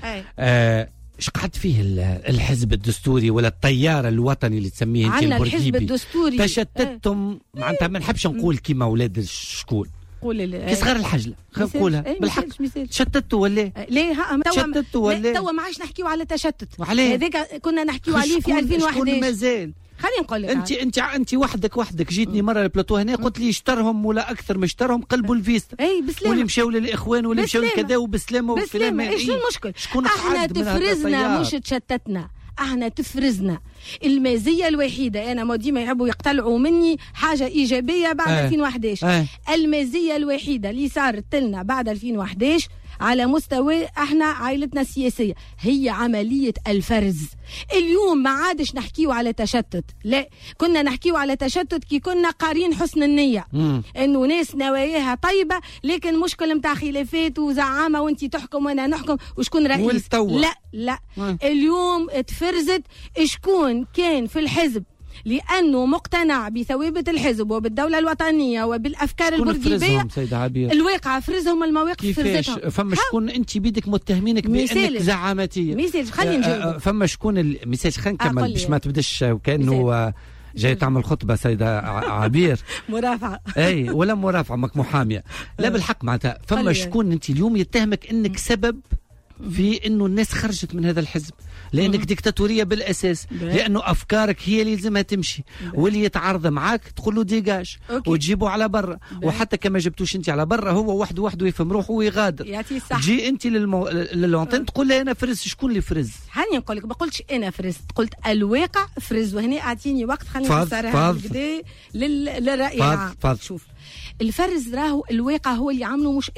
ايش قعد فيه الحزب الدستوري ولا التيار الوطني اللي تسميه انت البورقيبي؟ الحزب الدستوري تشتتتم معناتها ما نحبش نقول كيما اولاد الشكون كي صغار الحجله، خلينا نقولها بالحق. تشتتوا ولا ليه؟ تشتتوا ولا توا ما عادش نحكيو على تشتت، وعليه هذاك كنا نحكيو عليه في 2011 مازال. خلينا نقول لك انت وحدك جيتني مره البلاطو هنا قلت لي اشترهم ولا اكثر ما اشترهم قلبوا الفيست واللي مشاو للاخوان واللي مشاو كذا وبسلامه وبسلامه. ايش المشكل؟ احنا تفرزنا مش تشتتنا، احنا تفرزنا. المزيه الوحيده انا ما ديما يحبوا يقتلعوا مني حاجه ايجابيه بعد 2011. المزيه الوحيده اللي صارت لنا بعد 2011 على مستوى احنا عائلتنا السياسيه هي عمليه الفرز. اليوم ما عادش نحكيو على تشتت، لا كنا نحكيو على تشتت كي كنا قارين حسن النيه انه ناس نواياها طيبه، لكن مشكل متاع خلافات وزعامه وانت تحكم وانا نحكم وشكون رئيس. لا اليوم تفرزت شكون كان في الحزب لأنه مقتنع بثوابت الحزب وبالدولة الوطنية وبالأفكار البورقيبية. الواقع فرزهم، المواقف فرزتهم. فما شكون أنت بيدك متهمينك بأنك زعامتية. مثال خلينا نجاوب. فما شكون مثال خلينا نكمل باش ما تبدش وكأنه جاي تعمل خطبة سيدة عبير مرافعة أي ولا مرافعة محامية. لا بالحق معناتها فما شكون أنت اليوم يتهمك أنك سبب في انه الناس خرجت من هذا الحزب لانك ديكتاتوريه بالاساس، لانه افكارك هي اللي لازمها تمشي، واللي يتعارض معاك تقول له ديجاج وتجيبه على برا، وحتى كما جبتوش انت على برا هو وحده يفهم روحه ويغادر. تجي انت للونتين تقول له انا فرز. شكون اللي فرز؟ خليني نقول لك، ما قلتش انا فرزت، قلت الواقع فرز. وهنا اعطيني وقت خليني نفسرها كده للراي العام. شوف الفرز راهو الواقع هو اللي عامله مش انا.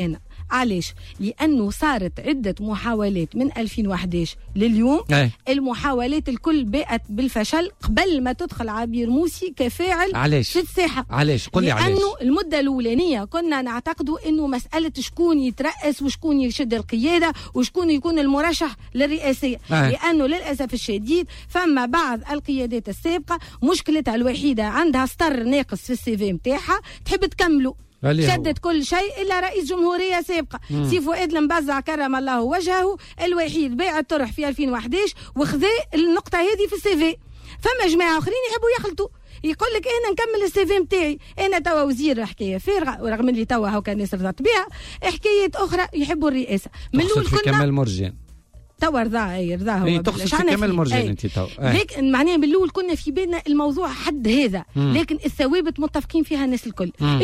علاش؟ لأنه صارت عدة محاولات من 2011 لليوم. المحاولات الكل باءت بالفشل قبل ما تدخل عبير موسي كفاعل في الساحة. علاش؟ قل لي علاش. لأنه المدة الأولانية كنا نعتقدوا أنه مسألة شكون يترأس وشكون يشد القيادة وشكون يكون المرشح للرئاسية. لأنه للأسف الشديد فما بعض القيادات السابقة مشكلتها الوحيدة عندها سطر ناقص في السي في متاعها تحب تكمله، شدت كل شيء إلا رئيس جمهورية سابقة. سي فؤاد المبزع كرم الله وجهه الوحيد باع الطرح في 2011 وخذا النقطة هذه في السي في. فما جماعة آخرين يحبوا يخلطوا، يقول لك انا نكمل السي في نتاعي، انا توا وزير حكايه فارغه، ورغم اللي توا هاكا الناس رضات بها. حكايات اخرى يحبوا الرئاسه من الاول كنا كمال مرجان توا رضاه هو تقصد في كمال مرجان انت توا. لكن معناها بالاول كنا في بالنا الموضوع حد هذا، لكن الثوابت متفقين فيها الناس الكل. اليوم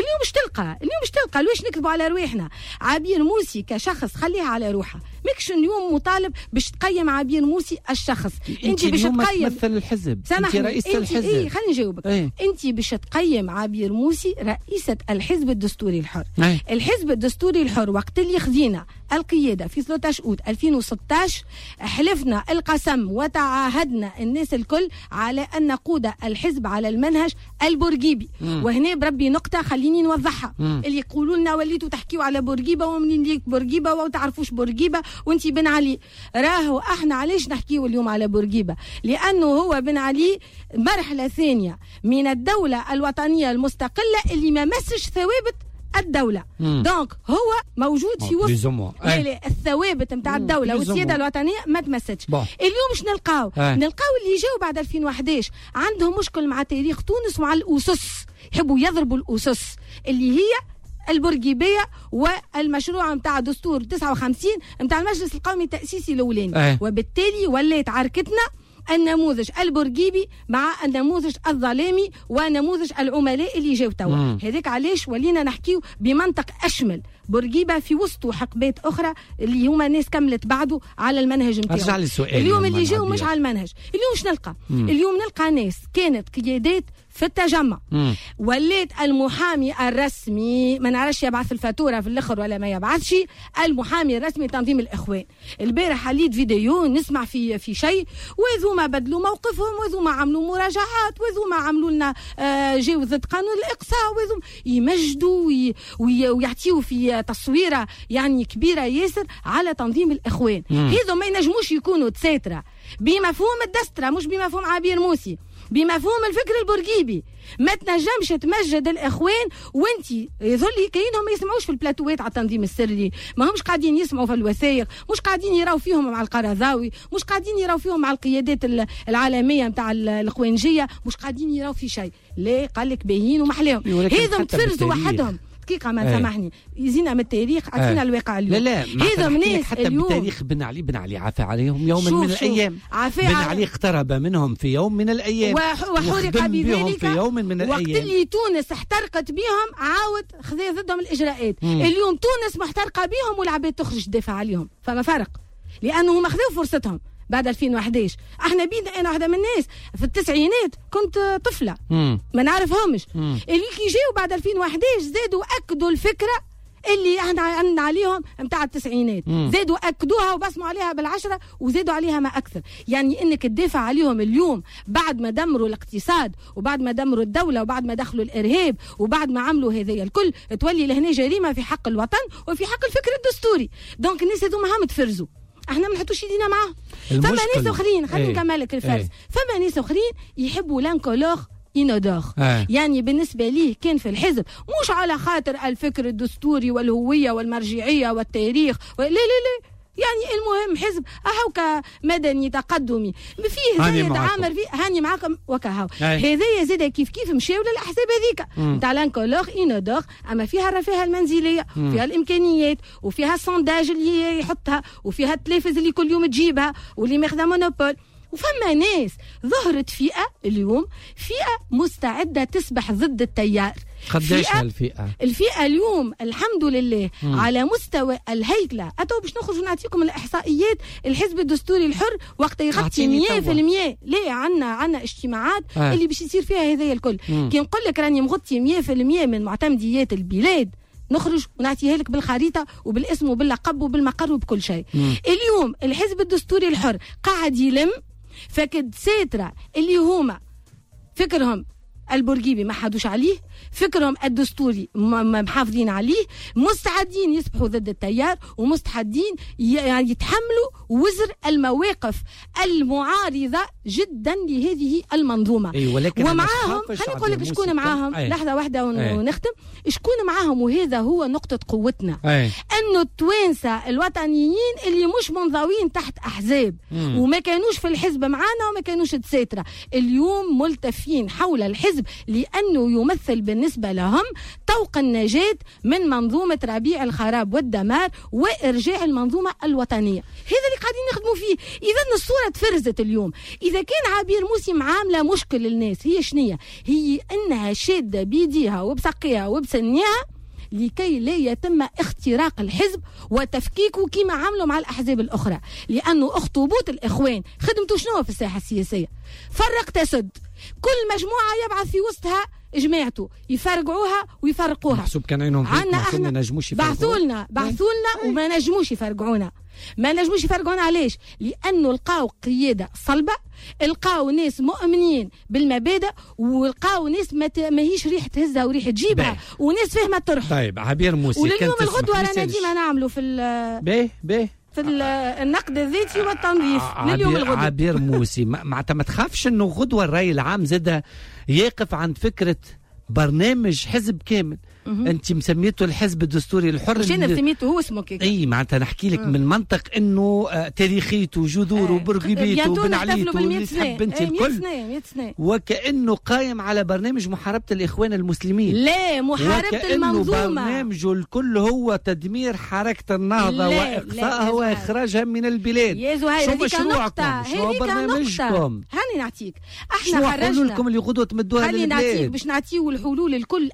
مش تلقى ليش نكذبوا على رواحنا. عبير موسي كشخص خليها على روحها، ماكش اليوم مطالب باش تقيم عبير موسي الشخص. انت باش تقيم تمثل الحزب، انت رئيسة الحزب. خليني نجاوبك. انت باش تقيم عبير موسي رئيسة الحزب الدستوري الحر. الحزب الدستوري الحر وقت اللي خذينا القيادة في 13 أوت 2016 حلفنا القسم وتعاهدنا الناس الكل على أن نقود الحزب على المنهج البورقيبي. وهنا بربي نقطة خليني نوضحها. اللي يقولوا لنا وليتوا تحكيوا على بورقيبة ومنين ليك بورقيبة وتعرفوش بورقيبة وانتي بن علي. راهو احنا علاش نحكيوا اليوم على بورقيبة؟ لأنه هو بن علي مرحلة ثانية من الدولة الوطنية المستقلة اللي ما مسش ثوابت الدولة. دونك هو موجود في وسط الثوابت نتاع الدولة والسيادة الوطنية ما تمستش. اليوم مش نلقاو اللي جاوا بعد 2011 عندهم مشكل مع تاريخ تونس ومع الأسس، يحبوا يضربوا الأسس اللي هي البورقيبية والمشروع نتاع دستور 59 نتاع المجلس القومي التأسيسي الأولاني. وبالتالي ولات عركتنا النموذج البورقيبي مع النموذج الظلامي ونموذج العملاء اللي جاو توا. هذاك علاش ولينا نحكيو بمنطق أشمل. بورقيبة في وسطه حقبات أخرى اللي هما ناس كملت بعده على المنهج نتاعو. اليوم اللي جاو مش على المنهج. اليوم مش نلقى؟ اليوم نلقى ناس كانت قيادات في التجمع، وليت المحامي الرسمي ما نعرفش يبعث الفاتوره في الاخر ولا ما يبعثش، المحامي الرسمي تنظيم الاخوان. البارح حليت فيديو نسمع في شيء، وذوما بدلوا موقفهم، وذوما عملوا مراجعات، وذوما عملوا لنا جاو ضد قانون الاقصاء، وذوما يمجدوا ويعطيوا في تصويره يعني كبيره ياسر على تنظيم الاخوان. هذو ما ينجموش يكونوا تساتره بمفهوم الدستره، مش بمفهوم عبير موسي، بمفهوم الفكر البورقيبي. ما تنجمش تمجد الاخوان وانتي يظل كاينهم ما يسمعوش في البلاتوات على التنظيم السري، ما همش قاعدين يسمعوا في الوثائق، مش قاعدين يراو فيهم مع القرضاوي، مش قاعدين يراو فيهم مع القيادات العالميه نتاع الاخوانجيه، مش قاعدين يراو في شيء. ليه؟ قال لك باهيين ومحليهم، هذم تفرزوا وحدهم. دقيقة ما سامحني، يزينا من التاريخ عطينا الواقع اليوم. لا هذا ناس حتى بالتاريخ بن علي عفى عليهم يوم من الأيام. بن علي اقترب منهم في يوم من الأيام وحرق بذلك في يوم من الأيام. وقت اللي تونس احترقت بهم عاود خذ ضدهم الإجراءات. اليوم تونس محترقة بهم والعباد تخرج تدافع عليهم، فما فرق لأنهم أخذوا فرصتهم بعد 2011. احنا بينا انا واحده من الناس في التسعينات كنت طفله ما نعرفهمش، اللي كي جاوا بعد 2011 زادوا اكدوا الفكره اللي احنا عندنا عليهم نتاع التسعينات، زادوا اكدوها وبصموا عليها بالعشره وزادوا عليها ما اكثر. يعني انك تدافع عليهم اليوم بعد ما دمروا الاقتصاد وبعد ما دمروا الدوله وبعد ما دخلوا الارهاب وبعد ما عملوا هذايا الكل، تولي لهنا جريمه في حق الوطن وفي حق الفكر الدستوري. دونك الناس هذوما هم تفرزوا، احنا ما نحطوش يدينا معاهم. فما ناس اخرين خلينا نكملك الفرز. فما ناس اخرين يحبوا لانكولوغ إنودوغ. يعني بالنسبة ليه كان في الحزب مش على خاطر الفكر الدستوري والهوية والمرجعية والتاريخ لا لا لا، يعني المهم حزب أهو كمدني تقدمي فيه زايد عامر فيه هاني معاكم وكهو. هذايا زاد كيف مشاو للأحزاب هذيك نتاع لانكولوغ إنودوغ، أما فيها الرفاهة المنزلية، فيها الإمكانيات، وفيها السونداج اللي يحطها، وفيها التلفز اللي كل يوم تجيبها واللي ماخذة مونوبول. وفما ناس ظهرت فئة اليوم، فئة مستعدة تسبح ضد التيار. قديش هالفئة؟ الفئة اليوم الحمد لله على مستوى الهيكلة. أتو باش نخرج نعطيكم الإحصائيات. الحزب الدستوري الحر وقت يغطي 100%. ليه عنا اجتماعات اللي باش يصير فيها هذا الكل. كي نقول لك راني مغطي 100% من معتمديات البلاد نخرج ونعطيها لك بالخريطة وبالاسم وباللقب وبالمقر وبكل شيء. اليوم الحزب الدستوري الحر قاعد يلم فكد ساترة اللي هما فكرهم البورقيبي ما حدوش عليه، فكرهم الدستوري محافظين عليه، مستعدين يسبحوا ضد التيار ومستعدين يعني يتحملوا وزر المواقف المعارضة جدا لهذه المنظومة. ومعاهم خليني نقول لك شكون معاهم. لحظة واحدة ونختم. شكون معاهم وهذا هو نقطة قوتنا. أنه التوانسة الوطنيين اللي مش منضوين تحت أحزاب وما كانوش في الحزب معانا وما كانوش تساترة اليوم ملتفين حول الحزب لأنه يمثل بالنسبة لهم طوق النجاة من منظومة ربيع الخراب والدمار وإرجاع المنظومة الوطنية. هذا اللي قاعدين نخدموا فيه. إذا الصورة تفرزت اليوم. إذا كان عبير موسي عاملة مشكل للناس هي شنية؟ هي أنها شادة بيديها وبسقيها وبسنيها لكي لا يتم اختراق الحزب وتفكيكه كما عملوا مع الأحزاب الأخرى. لأنه أخطبوط الإخوان خدمته شنو في الساحة السياسية؟ فرق تسد. كل مجموعة يبعث في وسطها جماعته يفرقعوها ويفرقوها. محسوب كان عينهم فيك ما نجموش يفرقعونا. بعثوا لنا وما نجموش يفرقعونا. ما نجموش يفرقعونا علاش؟ لأنه لقاو قيادة صلبة، لقاو ناس مؤمنين بالمبادئ، ولقاو ناس ما هيش ريح تهزها وريح تجيبها وناس فاهمة طرح. طيب عبير موسي ولليوم الغدوة رانا ديما نعملوا في في النقد الذاتي والتنظيف لليوم الغدوة. عبير موسي ما تخافش انه غدوة الرأي العام زاد يقف عند فكرة برنامج حزب كامل. انت مسميته الحزب الدستوري الحر. مش انا سميته هو اسمه كيك. اي معناتها نحكي لك من منطق انه تاريخيته وجذوره وبرغبيته وبنعليته اللي تحب انت الكل 100 سنة. وكانه قايم على برنامج محاربه الاخوان المسلمين. لا محاربه المنظومه. برنامجه الكل هو تدمير حركه النهضه واقصائها واخراجها من البلاد. يا زهير هذيك نقطه. شنو برنامجكم؟ هاني نعطيك. احنا خرجنا حلولكم اللي غدوه تمدوها للبلاد. نعطيك باش نعطيو الحلول الكل.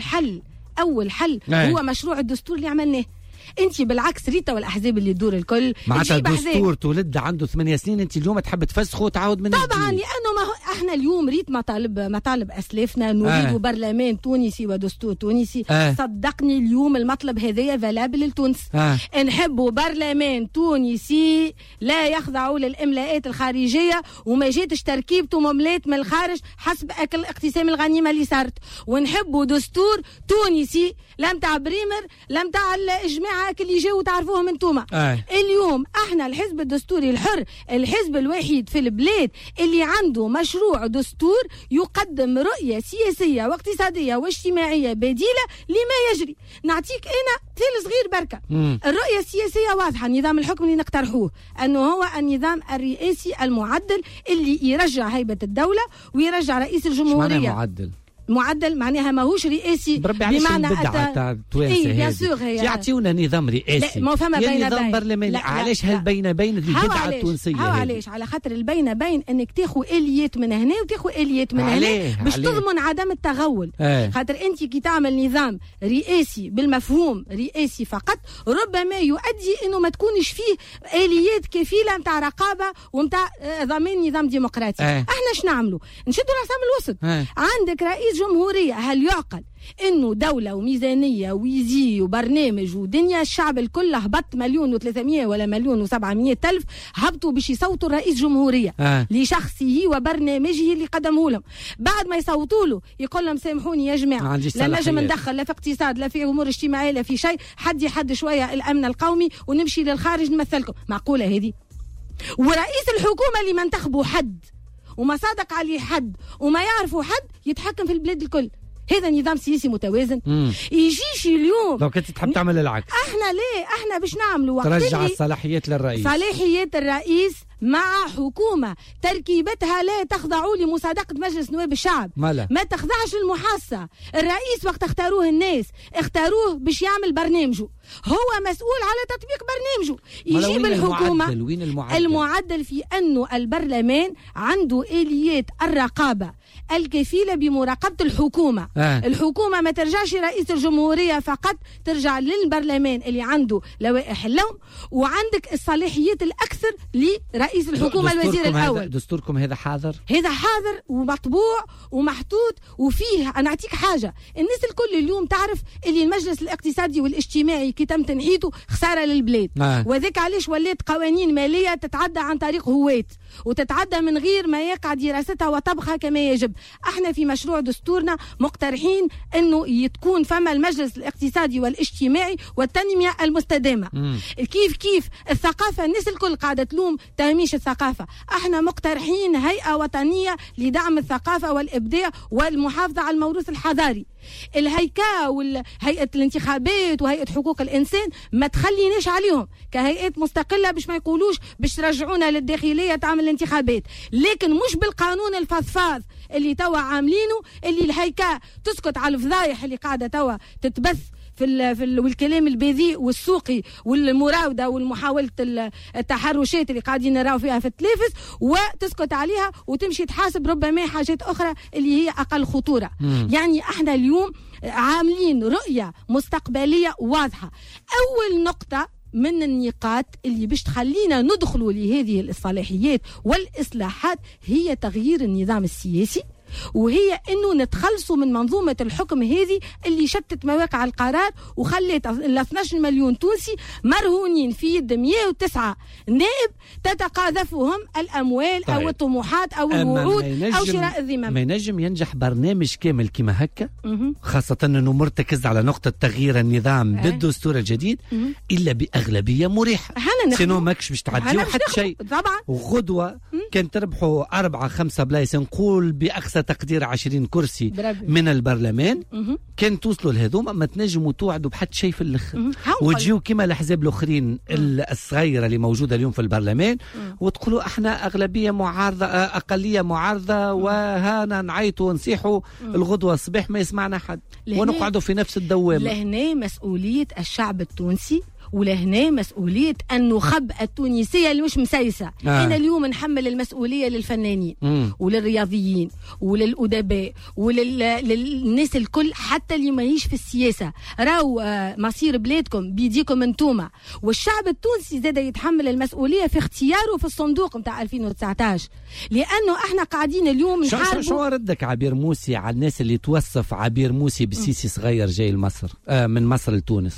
أول حل هو مشروع الدستور اللي عملناه. انت بالعكس ريتا والاحزاب اللي تدور الكل معناتها الدستور تولد عنده 8 سنين انت اليوم تحب تفسخه وتعاود من طبعا لانه ما احنا اليوم ريت مطالب اسلافنا نريد برلمان تونسي ودستور تونسي. صدقني اليوم المطلب هذايا فالابل لتونس. نحبوا برلمان تونسي لا يخضع للاملاءات الخارجيه وما جاتش تركيبته مملات من الخارج حسب اكل اقتسام الغنيمه اللي صارت. ونحبوا دستور تونسي لا متاع بريمر لا متاع الجماعه اللي جاوا تعرفوهم انتوما. اليوم احنا الحزب الدستوري الحر الحزب الوحيد في البلاد اللي عنده مشروع دستور يقدم رؤيه سياسيه واقتصاديه واجتماعيه بديله لما يجري. نعطيك انا مثال صغير بركه. الرؤيه السياسيه واضحه. النظام الحكم اللي نقترحوه انه هو النظام الرئاسي المعدل اللي يرجع هيبه الدوله ويرجع رئيس الجمهوريه. معدل معناها ماهوش رئاسي بمعنى التوانسه يعطيونا نظام رئاسي. ما فما بين نظام برلماني. علاش هالبين بين البدعه التونسيه علاش؟ على خاطر البين بين انك تاخذ اليات من هنا وتاخذ اليات من هنا باش تضمن عدم التغول. خاطر انت كي تعمل نظام رئاسي بالمفهوم رئاسي فقط ربما يؤدي انه ما تكونش فيه اليات كفيله نتاع رقابه ونتاع ضمان نظام ديمقراطي. احنا شنو نعملوا؟ نشدوا العصام الوسط. عندك رئيس جمهورية. هل يعقل انه دولة وميزانية ويزي وبرنامج ودنيا الشعب الكل هبط 1,300,000 ولا 1,700,000 هبطوا باش يصوتوا الرئيس جمهورية لشخصه وبرنامجه اللي قدمه لهم. بعد ما يصوتوا له يقول لهم سامحوني يا جماعة لا نجم ندخل لا في اقتصاد لا في امور اجتماعية لا في شيء. حد شوية الامن القومي ونمشي للخارج نمثلكم. معقولة هذه؟ ورئيس الحكومة اللي ما انتخبوا حد وما صادق عليه حد وما يعرفوا حد يتحكم في البلاد الكل. هذا نظام سياسي متوازن؟ يجيش اليوم لو كنت تحب تعمل العكس. احنا ليه؟ احنا باش نعملوا ترجع الصلاحيات للرئيس. صلاحيات الرئيس مع حكومة تركيبتها لا تخضع لمصادقة مجلس نواب الشعب. ما تخضعش المحاصة. الرئيس وقت اختاروه الناس اختاروه باش يعمل برنامجه. هو مسؤول على تطبيق برنامجه. يجيب الحكومة. المعدل في أنه البرلمان عنده آليات الرقابة الكفيلة بمراقبة الحكومة. الحكومة ما ترجعش رئيس الجمهورية فقط ترجع للبرلمان اللي عنده لوائح اللوم وعندك الصلاحيات الأكثر لرئيس رئيس الحكومة الوزير الأول. دستوركم هذا حاضر ومطبوع ومحطوط وفيه. أنا أعطيك حاجة، الناس الكل اليوم تعرف اللي المجلس الاقتصادي والاجتماعي كي تم تنحيته خسارة للبلاد، وذاك علاش ولات قوانين مالية تتعدى عن طريق هوات وتتعدى من غير ما يقع دراستها وطبخها كما يجب. احنا في مشروع دستورنا مقترحين انه تكون فما المجلس الاقتصادي والاجتماعي والتنمية المستدامة. كيف الثقافة، الناس الكل قاعدة تلوم تهميش الثقافة، احنا مقترحين هيئة وطنية لدعم الثقافة والإبداع والمحافظة على الموروث الحضاري. الهيكا وهيئة الانتخابات وهيئة حقوق الإنسان ما تخليناش عليهم كهيئات مستقلة باش ما يقولوش باش رجعونا للداخلية تعمل الانتخابات، لكن مش بالقانون الفضفاض اللي توا عاملينه، اللي الهيكا تسكت على الفضايح اللي قاعدة توا تتبث والكلام البذيء والسوقي والمراودة والمحاولة التحرشات اللي قاعدين نراو فيها في التلفز، وتسكت عليها وتمشي تحاسب ربما حاجات أخرى اللي هي أقل خطورة. يعني احنا اليوم عاملين رؤية مستقبلية واضحة. أول نقطة من النقاط اللي باش تخلينا ندخلوا لهذه الصلاحيات والإصلاحات هي تغيير النظام السياسي، وهي انه نتخلصوا من منظومه الحكم هذه اللي شتت مواقع القرار وخلت ال 12 مليون تونسي مرهونين في يد 109 نائب تتقاذفهم الاموال. طيب. او الطموحات او الوعود او شراء الذمم. ما ينجم ينجح برنامج كامل كما هكا، خاصه انه مرتكز على نقطه تغيير النظام بالدستور الجديد الا باغلبيه مريحه، سينو ماكش باش تعديو حتى شيء. طبعا وغدوه كان تربحوا 4-5 بلايص، نقول باقصى تقدير 20 كرسي من البرلمان، كان توصلوا لهذوما ما تنجموا توعدوا بحد شيء في الاخر، وتجيو كما الاحزاب الاخرين الصغيره اللي موجوده اليوم في البرلمان وتقولوا احنا اغلبيه معارضه اقليه معارضه وهانا نعيطوا ونصيحوا الغدوه الصباح ما يسمعنا حد ونقعدوا في نفس الدوامه. لهنا مسؤوليه الشعب التونسي ولهنا مسؤولية النخب التونسية اللي مش مسيسة. أنا اليوم نحمل المسؤولية للفنانين وللرياضيين وللأدباء وللناس الكل، حتى اللي ما يعيش في السياسة. راو مصير بلادكم بيديكم انتوما، والشعب التونسي زاد يتحمل المسؤولية في اختياره في الصندوق متاع 2019، لأنه احنا قاعدين اليوم نحاربوا. شو ردك عبير موسي على الناس اللي توصف عبير موسي بسيسي صغير جاي لمصر من مصر لتونس؟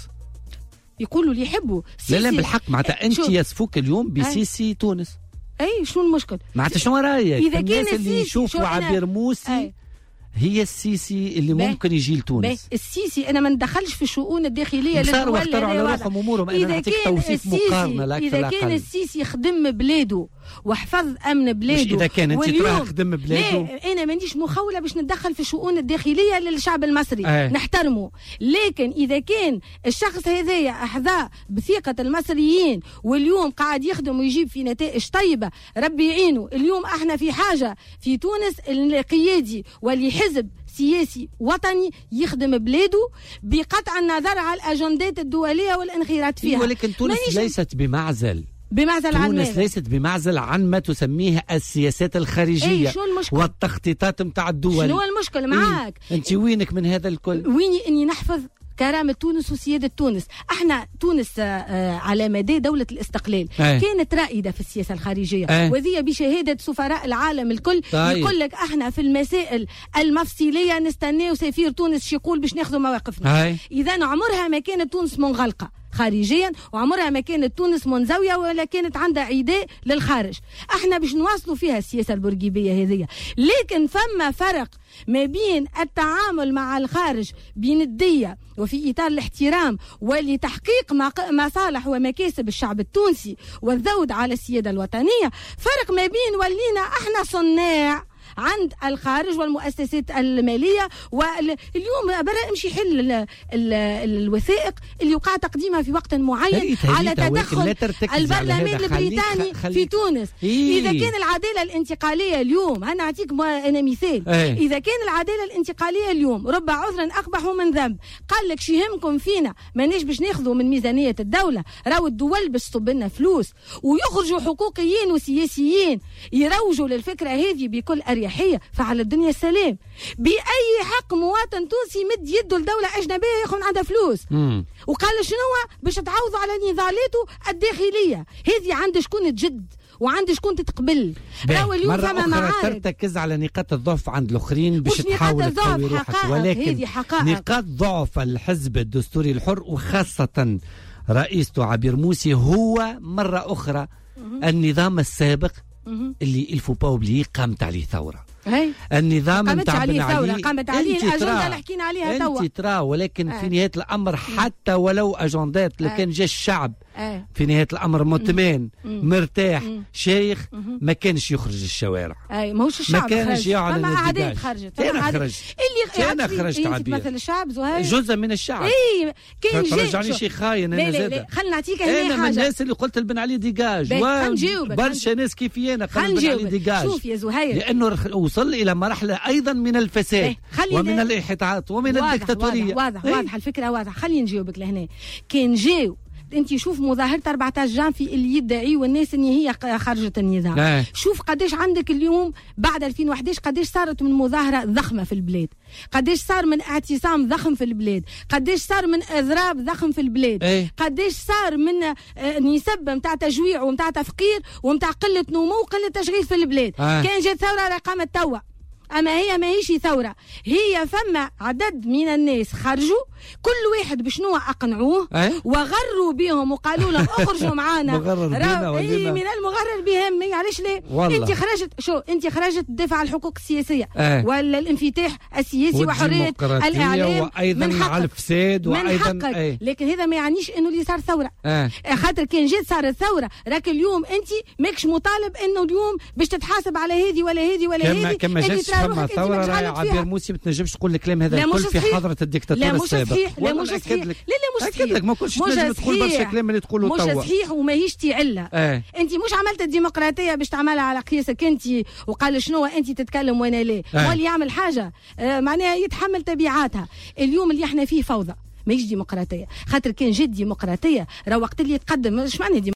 يقولوا اللي يحبوا لا بالحق معناتها انت يصفوك اليوم بسيسي تونس. اي شو المشكل؟ معناتها شنو رايك اذا الناس اللي يشوفوا عبير موسي هي السيسي اللي ممكن يجي لتونس؟ السيسي انا ما ندخلش في الشؤون الداخليه للدول، واختاروا على روحهم امورهم. انا نعطيك توصيف مقارنه لا اكثر. اذا كان السيسي خدم بلاده وحفظ امن بلاده، مش اذا كان انت تراه خدم بلاده. انا ما عنديش مخاوله باش نتدخل في الشؤون الداخليه للشعب المصري، نحترمه. لكن اذا كان الشخص هذايا احظى بثقه المصريين واليوم قاعد يخدم ويجيب في نتائج طيبه، ربي يعينه. اليوم احنا في حاجه في تونس القيادي واللي حزب سياسي وطني يخدم بلاده بقطع النظر على الاجندات الدوليه والانخراط فيها. ولكن تونس ليست بمعزل عن تونس ليست بمعزل عن ما تسميه السياسات الخارجيه والتخطيطات متاع الدول. شنو المشكل معاك؟ انت وينك من هذا الكل؟ ويني اني نحفظ كرامة تونس وسيادة تونس. احنا تونس على مدى دولة الاستقلال كانت رائدة في السياسة الخارجية، وذي بشهادة سفراء العالم الكل. يقول لك احنا في المسائل المفصلية نستناو سفير تونس يقول باش ناخذوا مواقفنا. اذا عمرها ما كانت تونس منغلقة خارجيا، وعمرها ما كانت تونس منزوية ولا كانت عندها عداء للخارج. احنا باش نواصلوا فيها السياسة البورقيبية هذه، لكن فما فرق ما بين التعامل مع الخارج بندية وفي إطار الاحترام ولتحقيق مصالح ومكاسب الشعب التونسي والذود على السيادة الوطنية. فرق ما بين ولينا احنا صناع عند الخارج والمؤسسات المالية. واليوم برا امشي حل الوثائق اللي وقع تقديمها في وقت معين على تدخل البرلمان البريطاني في تونس. إذا كان العدالة الانتقالية اليوم، أنا أعطيك أنا مثال، إذا كان العدالة الانتقالية اليوم رب عذر أقبح من ذنب، قال لك شيهمكم فينا ماناش باش ناخذوا من ميزانية الدولة، راهو الدول باش تصب لنا فلوس، ويخرجوا حقوقيين وسياسيين يروجوا للفكرة هذه بكل أريحية، فعلى الدنيا السلام. بأي حق مواطن تونسي مد يده لدولة أجنبية ياخذ عندها فلوس وقال شنو باش تعوضوا على نضالاته الداخلية؟ هذه عند شكون تجد وعندي شكون تتقبل. راهو اليوم فما معارك تركز على نقاط الضعف عند الاخرين باش تحاول تقوي روحك، ولكن نقاط ضعف الحزب الدستوري الحر وخاصة رئيسته عبير موسي هو مرة أخرى النظام السابق اللي الفو با اوبلي قامت عليه ثورة. النظام نتاع بن علي قامت عليه الأجندة اللي حكينا عليها توا انت ترى، ولكن في نهاية الأمر حتى ولو أجندات لكن جا الشعب في نهاية الأمر مطمئن مرتاح شيخ ما كانش يخرج الشوارع. ماهوش الشعب ما كانش يعلن الدجاج. خرجت أنا خرجت عبير مثل الشعب زهير جزء من الشعب. كان ترجعني شي خاين أنا زاد. خلينا نعطيك أنا من الناس اللي قلت لبن علي ديجاج برشا ناس كيفي أنا قلت بن علي ديجاج. شوف يا زهير لأنه وصل إلى مرحلة أيضا من الفساد ومن الإحاطات ومن الدكتاتورية. واضح الفكرة واضحة. خلينا نجاوبك لهنا. كان جاو انت شوف مظاهره 14 جانفي اللي يدعي والناس ان هي خرجت النظام. شوف قديش عندك اليوم بعد 2011 قديش صارت من مظاهره ضخمه في البلاد، قديش صار من اعتصام ضخم في البلاد، قديش صار من اضراب ضخم في البلاد، قديش صار من نسب نتاع تجويع ونتاع تفقير ونتاع قله نمو وقله تشغيل في البلاد. كان جات ثوره قامت توا، أما هي ماهيش ثورة، هي فما عدد من الناس خرجوا كل واحد بشنو أقنعوه وغروا بهم وقالوا لهم اخرجوا معانا. من المغرر بهم. علاش ليه؟ انت خرجت انت خرجت تدافع عن الحقوق السياسية ولا الانفتاح السياسي وحرية الإعلام وأيضا مع الفساد وأيضا لكن هذا ما يعنيش إنه اللي صار ثورة. خاطر كان جات صارت ثورة راك اليوم أنت ماكش مطالب إنه اليوم باش تتحاسب على هذه ولا هذه ولا هذه. كما جاتش فما ثورة راهي عبير موسي ما تنجمش تقول الكلام هذا الكل في حضرة الدكتاتور السابق. لا مش صحيح. لا مش صحيح. ما كنتش تنجم تقول برشا كلام اللي تقوله توا. مش صحيح وماهيش تعلة. انت مش عملت الديمقراطيه باش تعملها على قياسك انت وقال شنو انت تتكلم وانا لا. هو اللي يعمل حاجه معناها يتحمل تبعاتها. اليوم اللي احنا فيه فوضى ماهيش ديمقراطيه. خاطر كان جد ديمقراطيه راه وقت اللي يتقدم اش معنى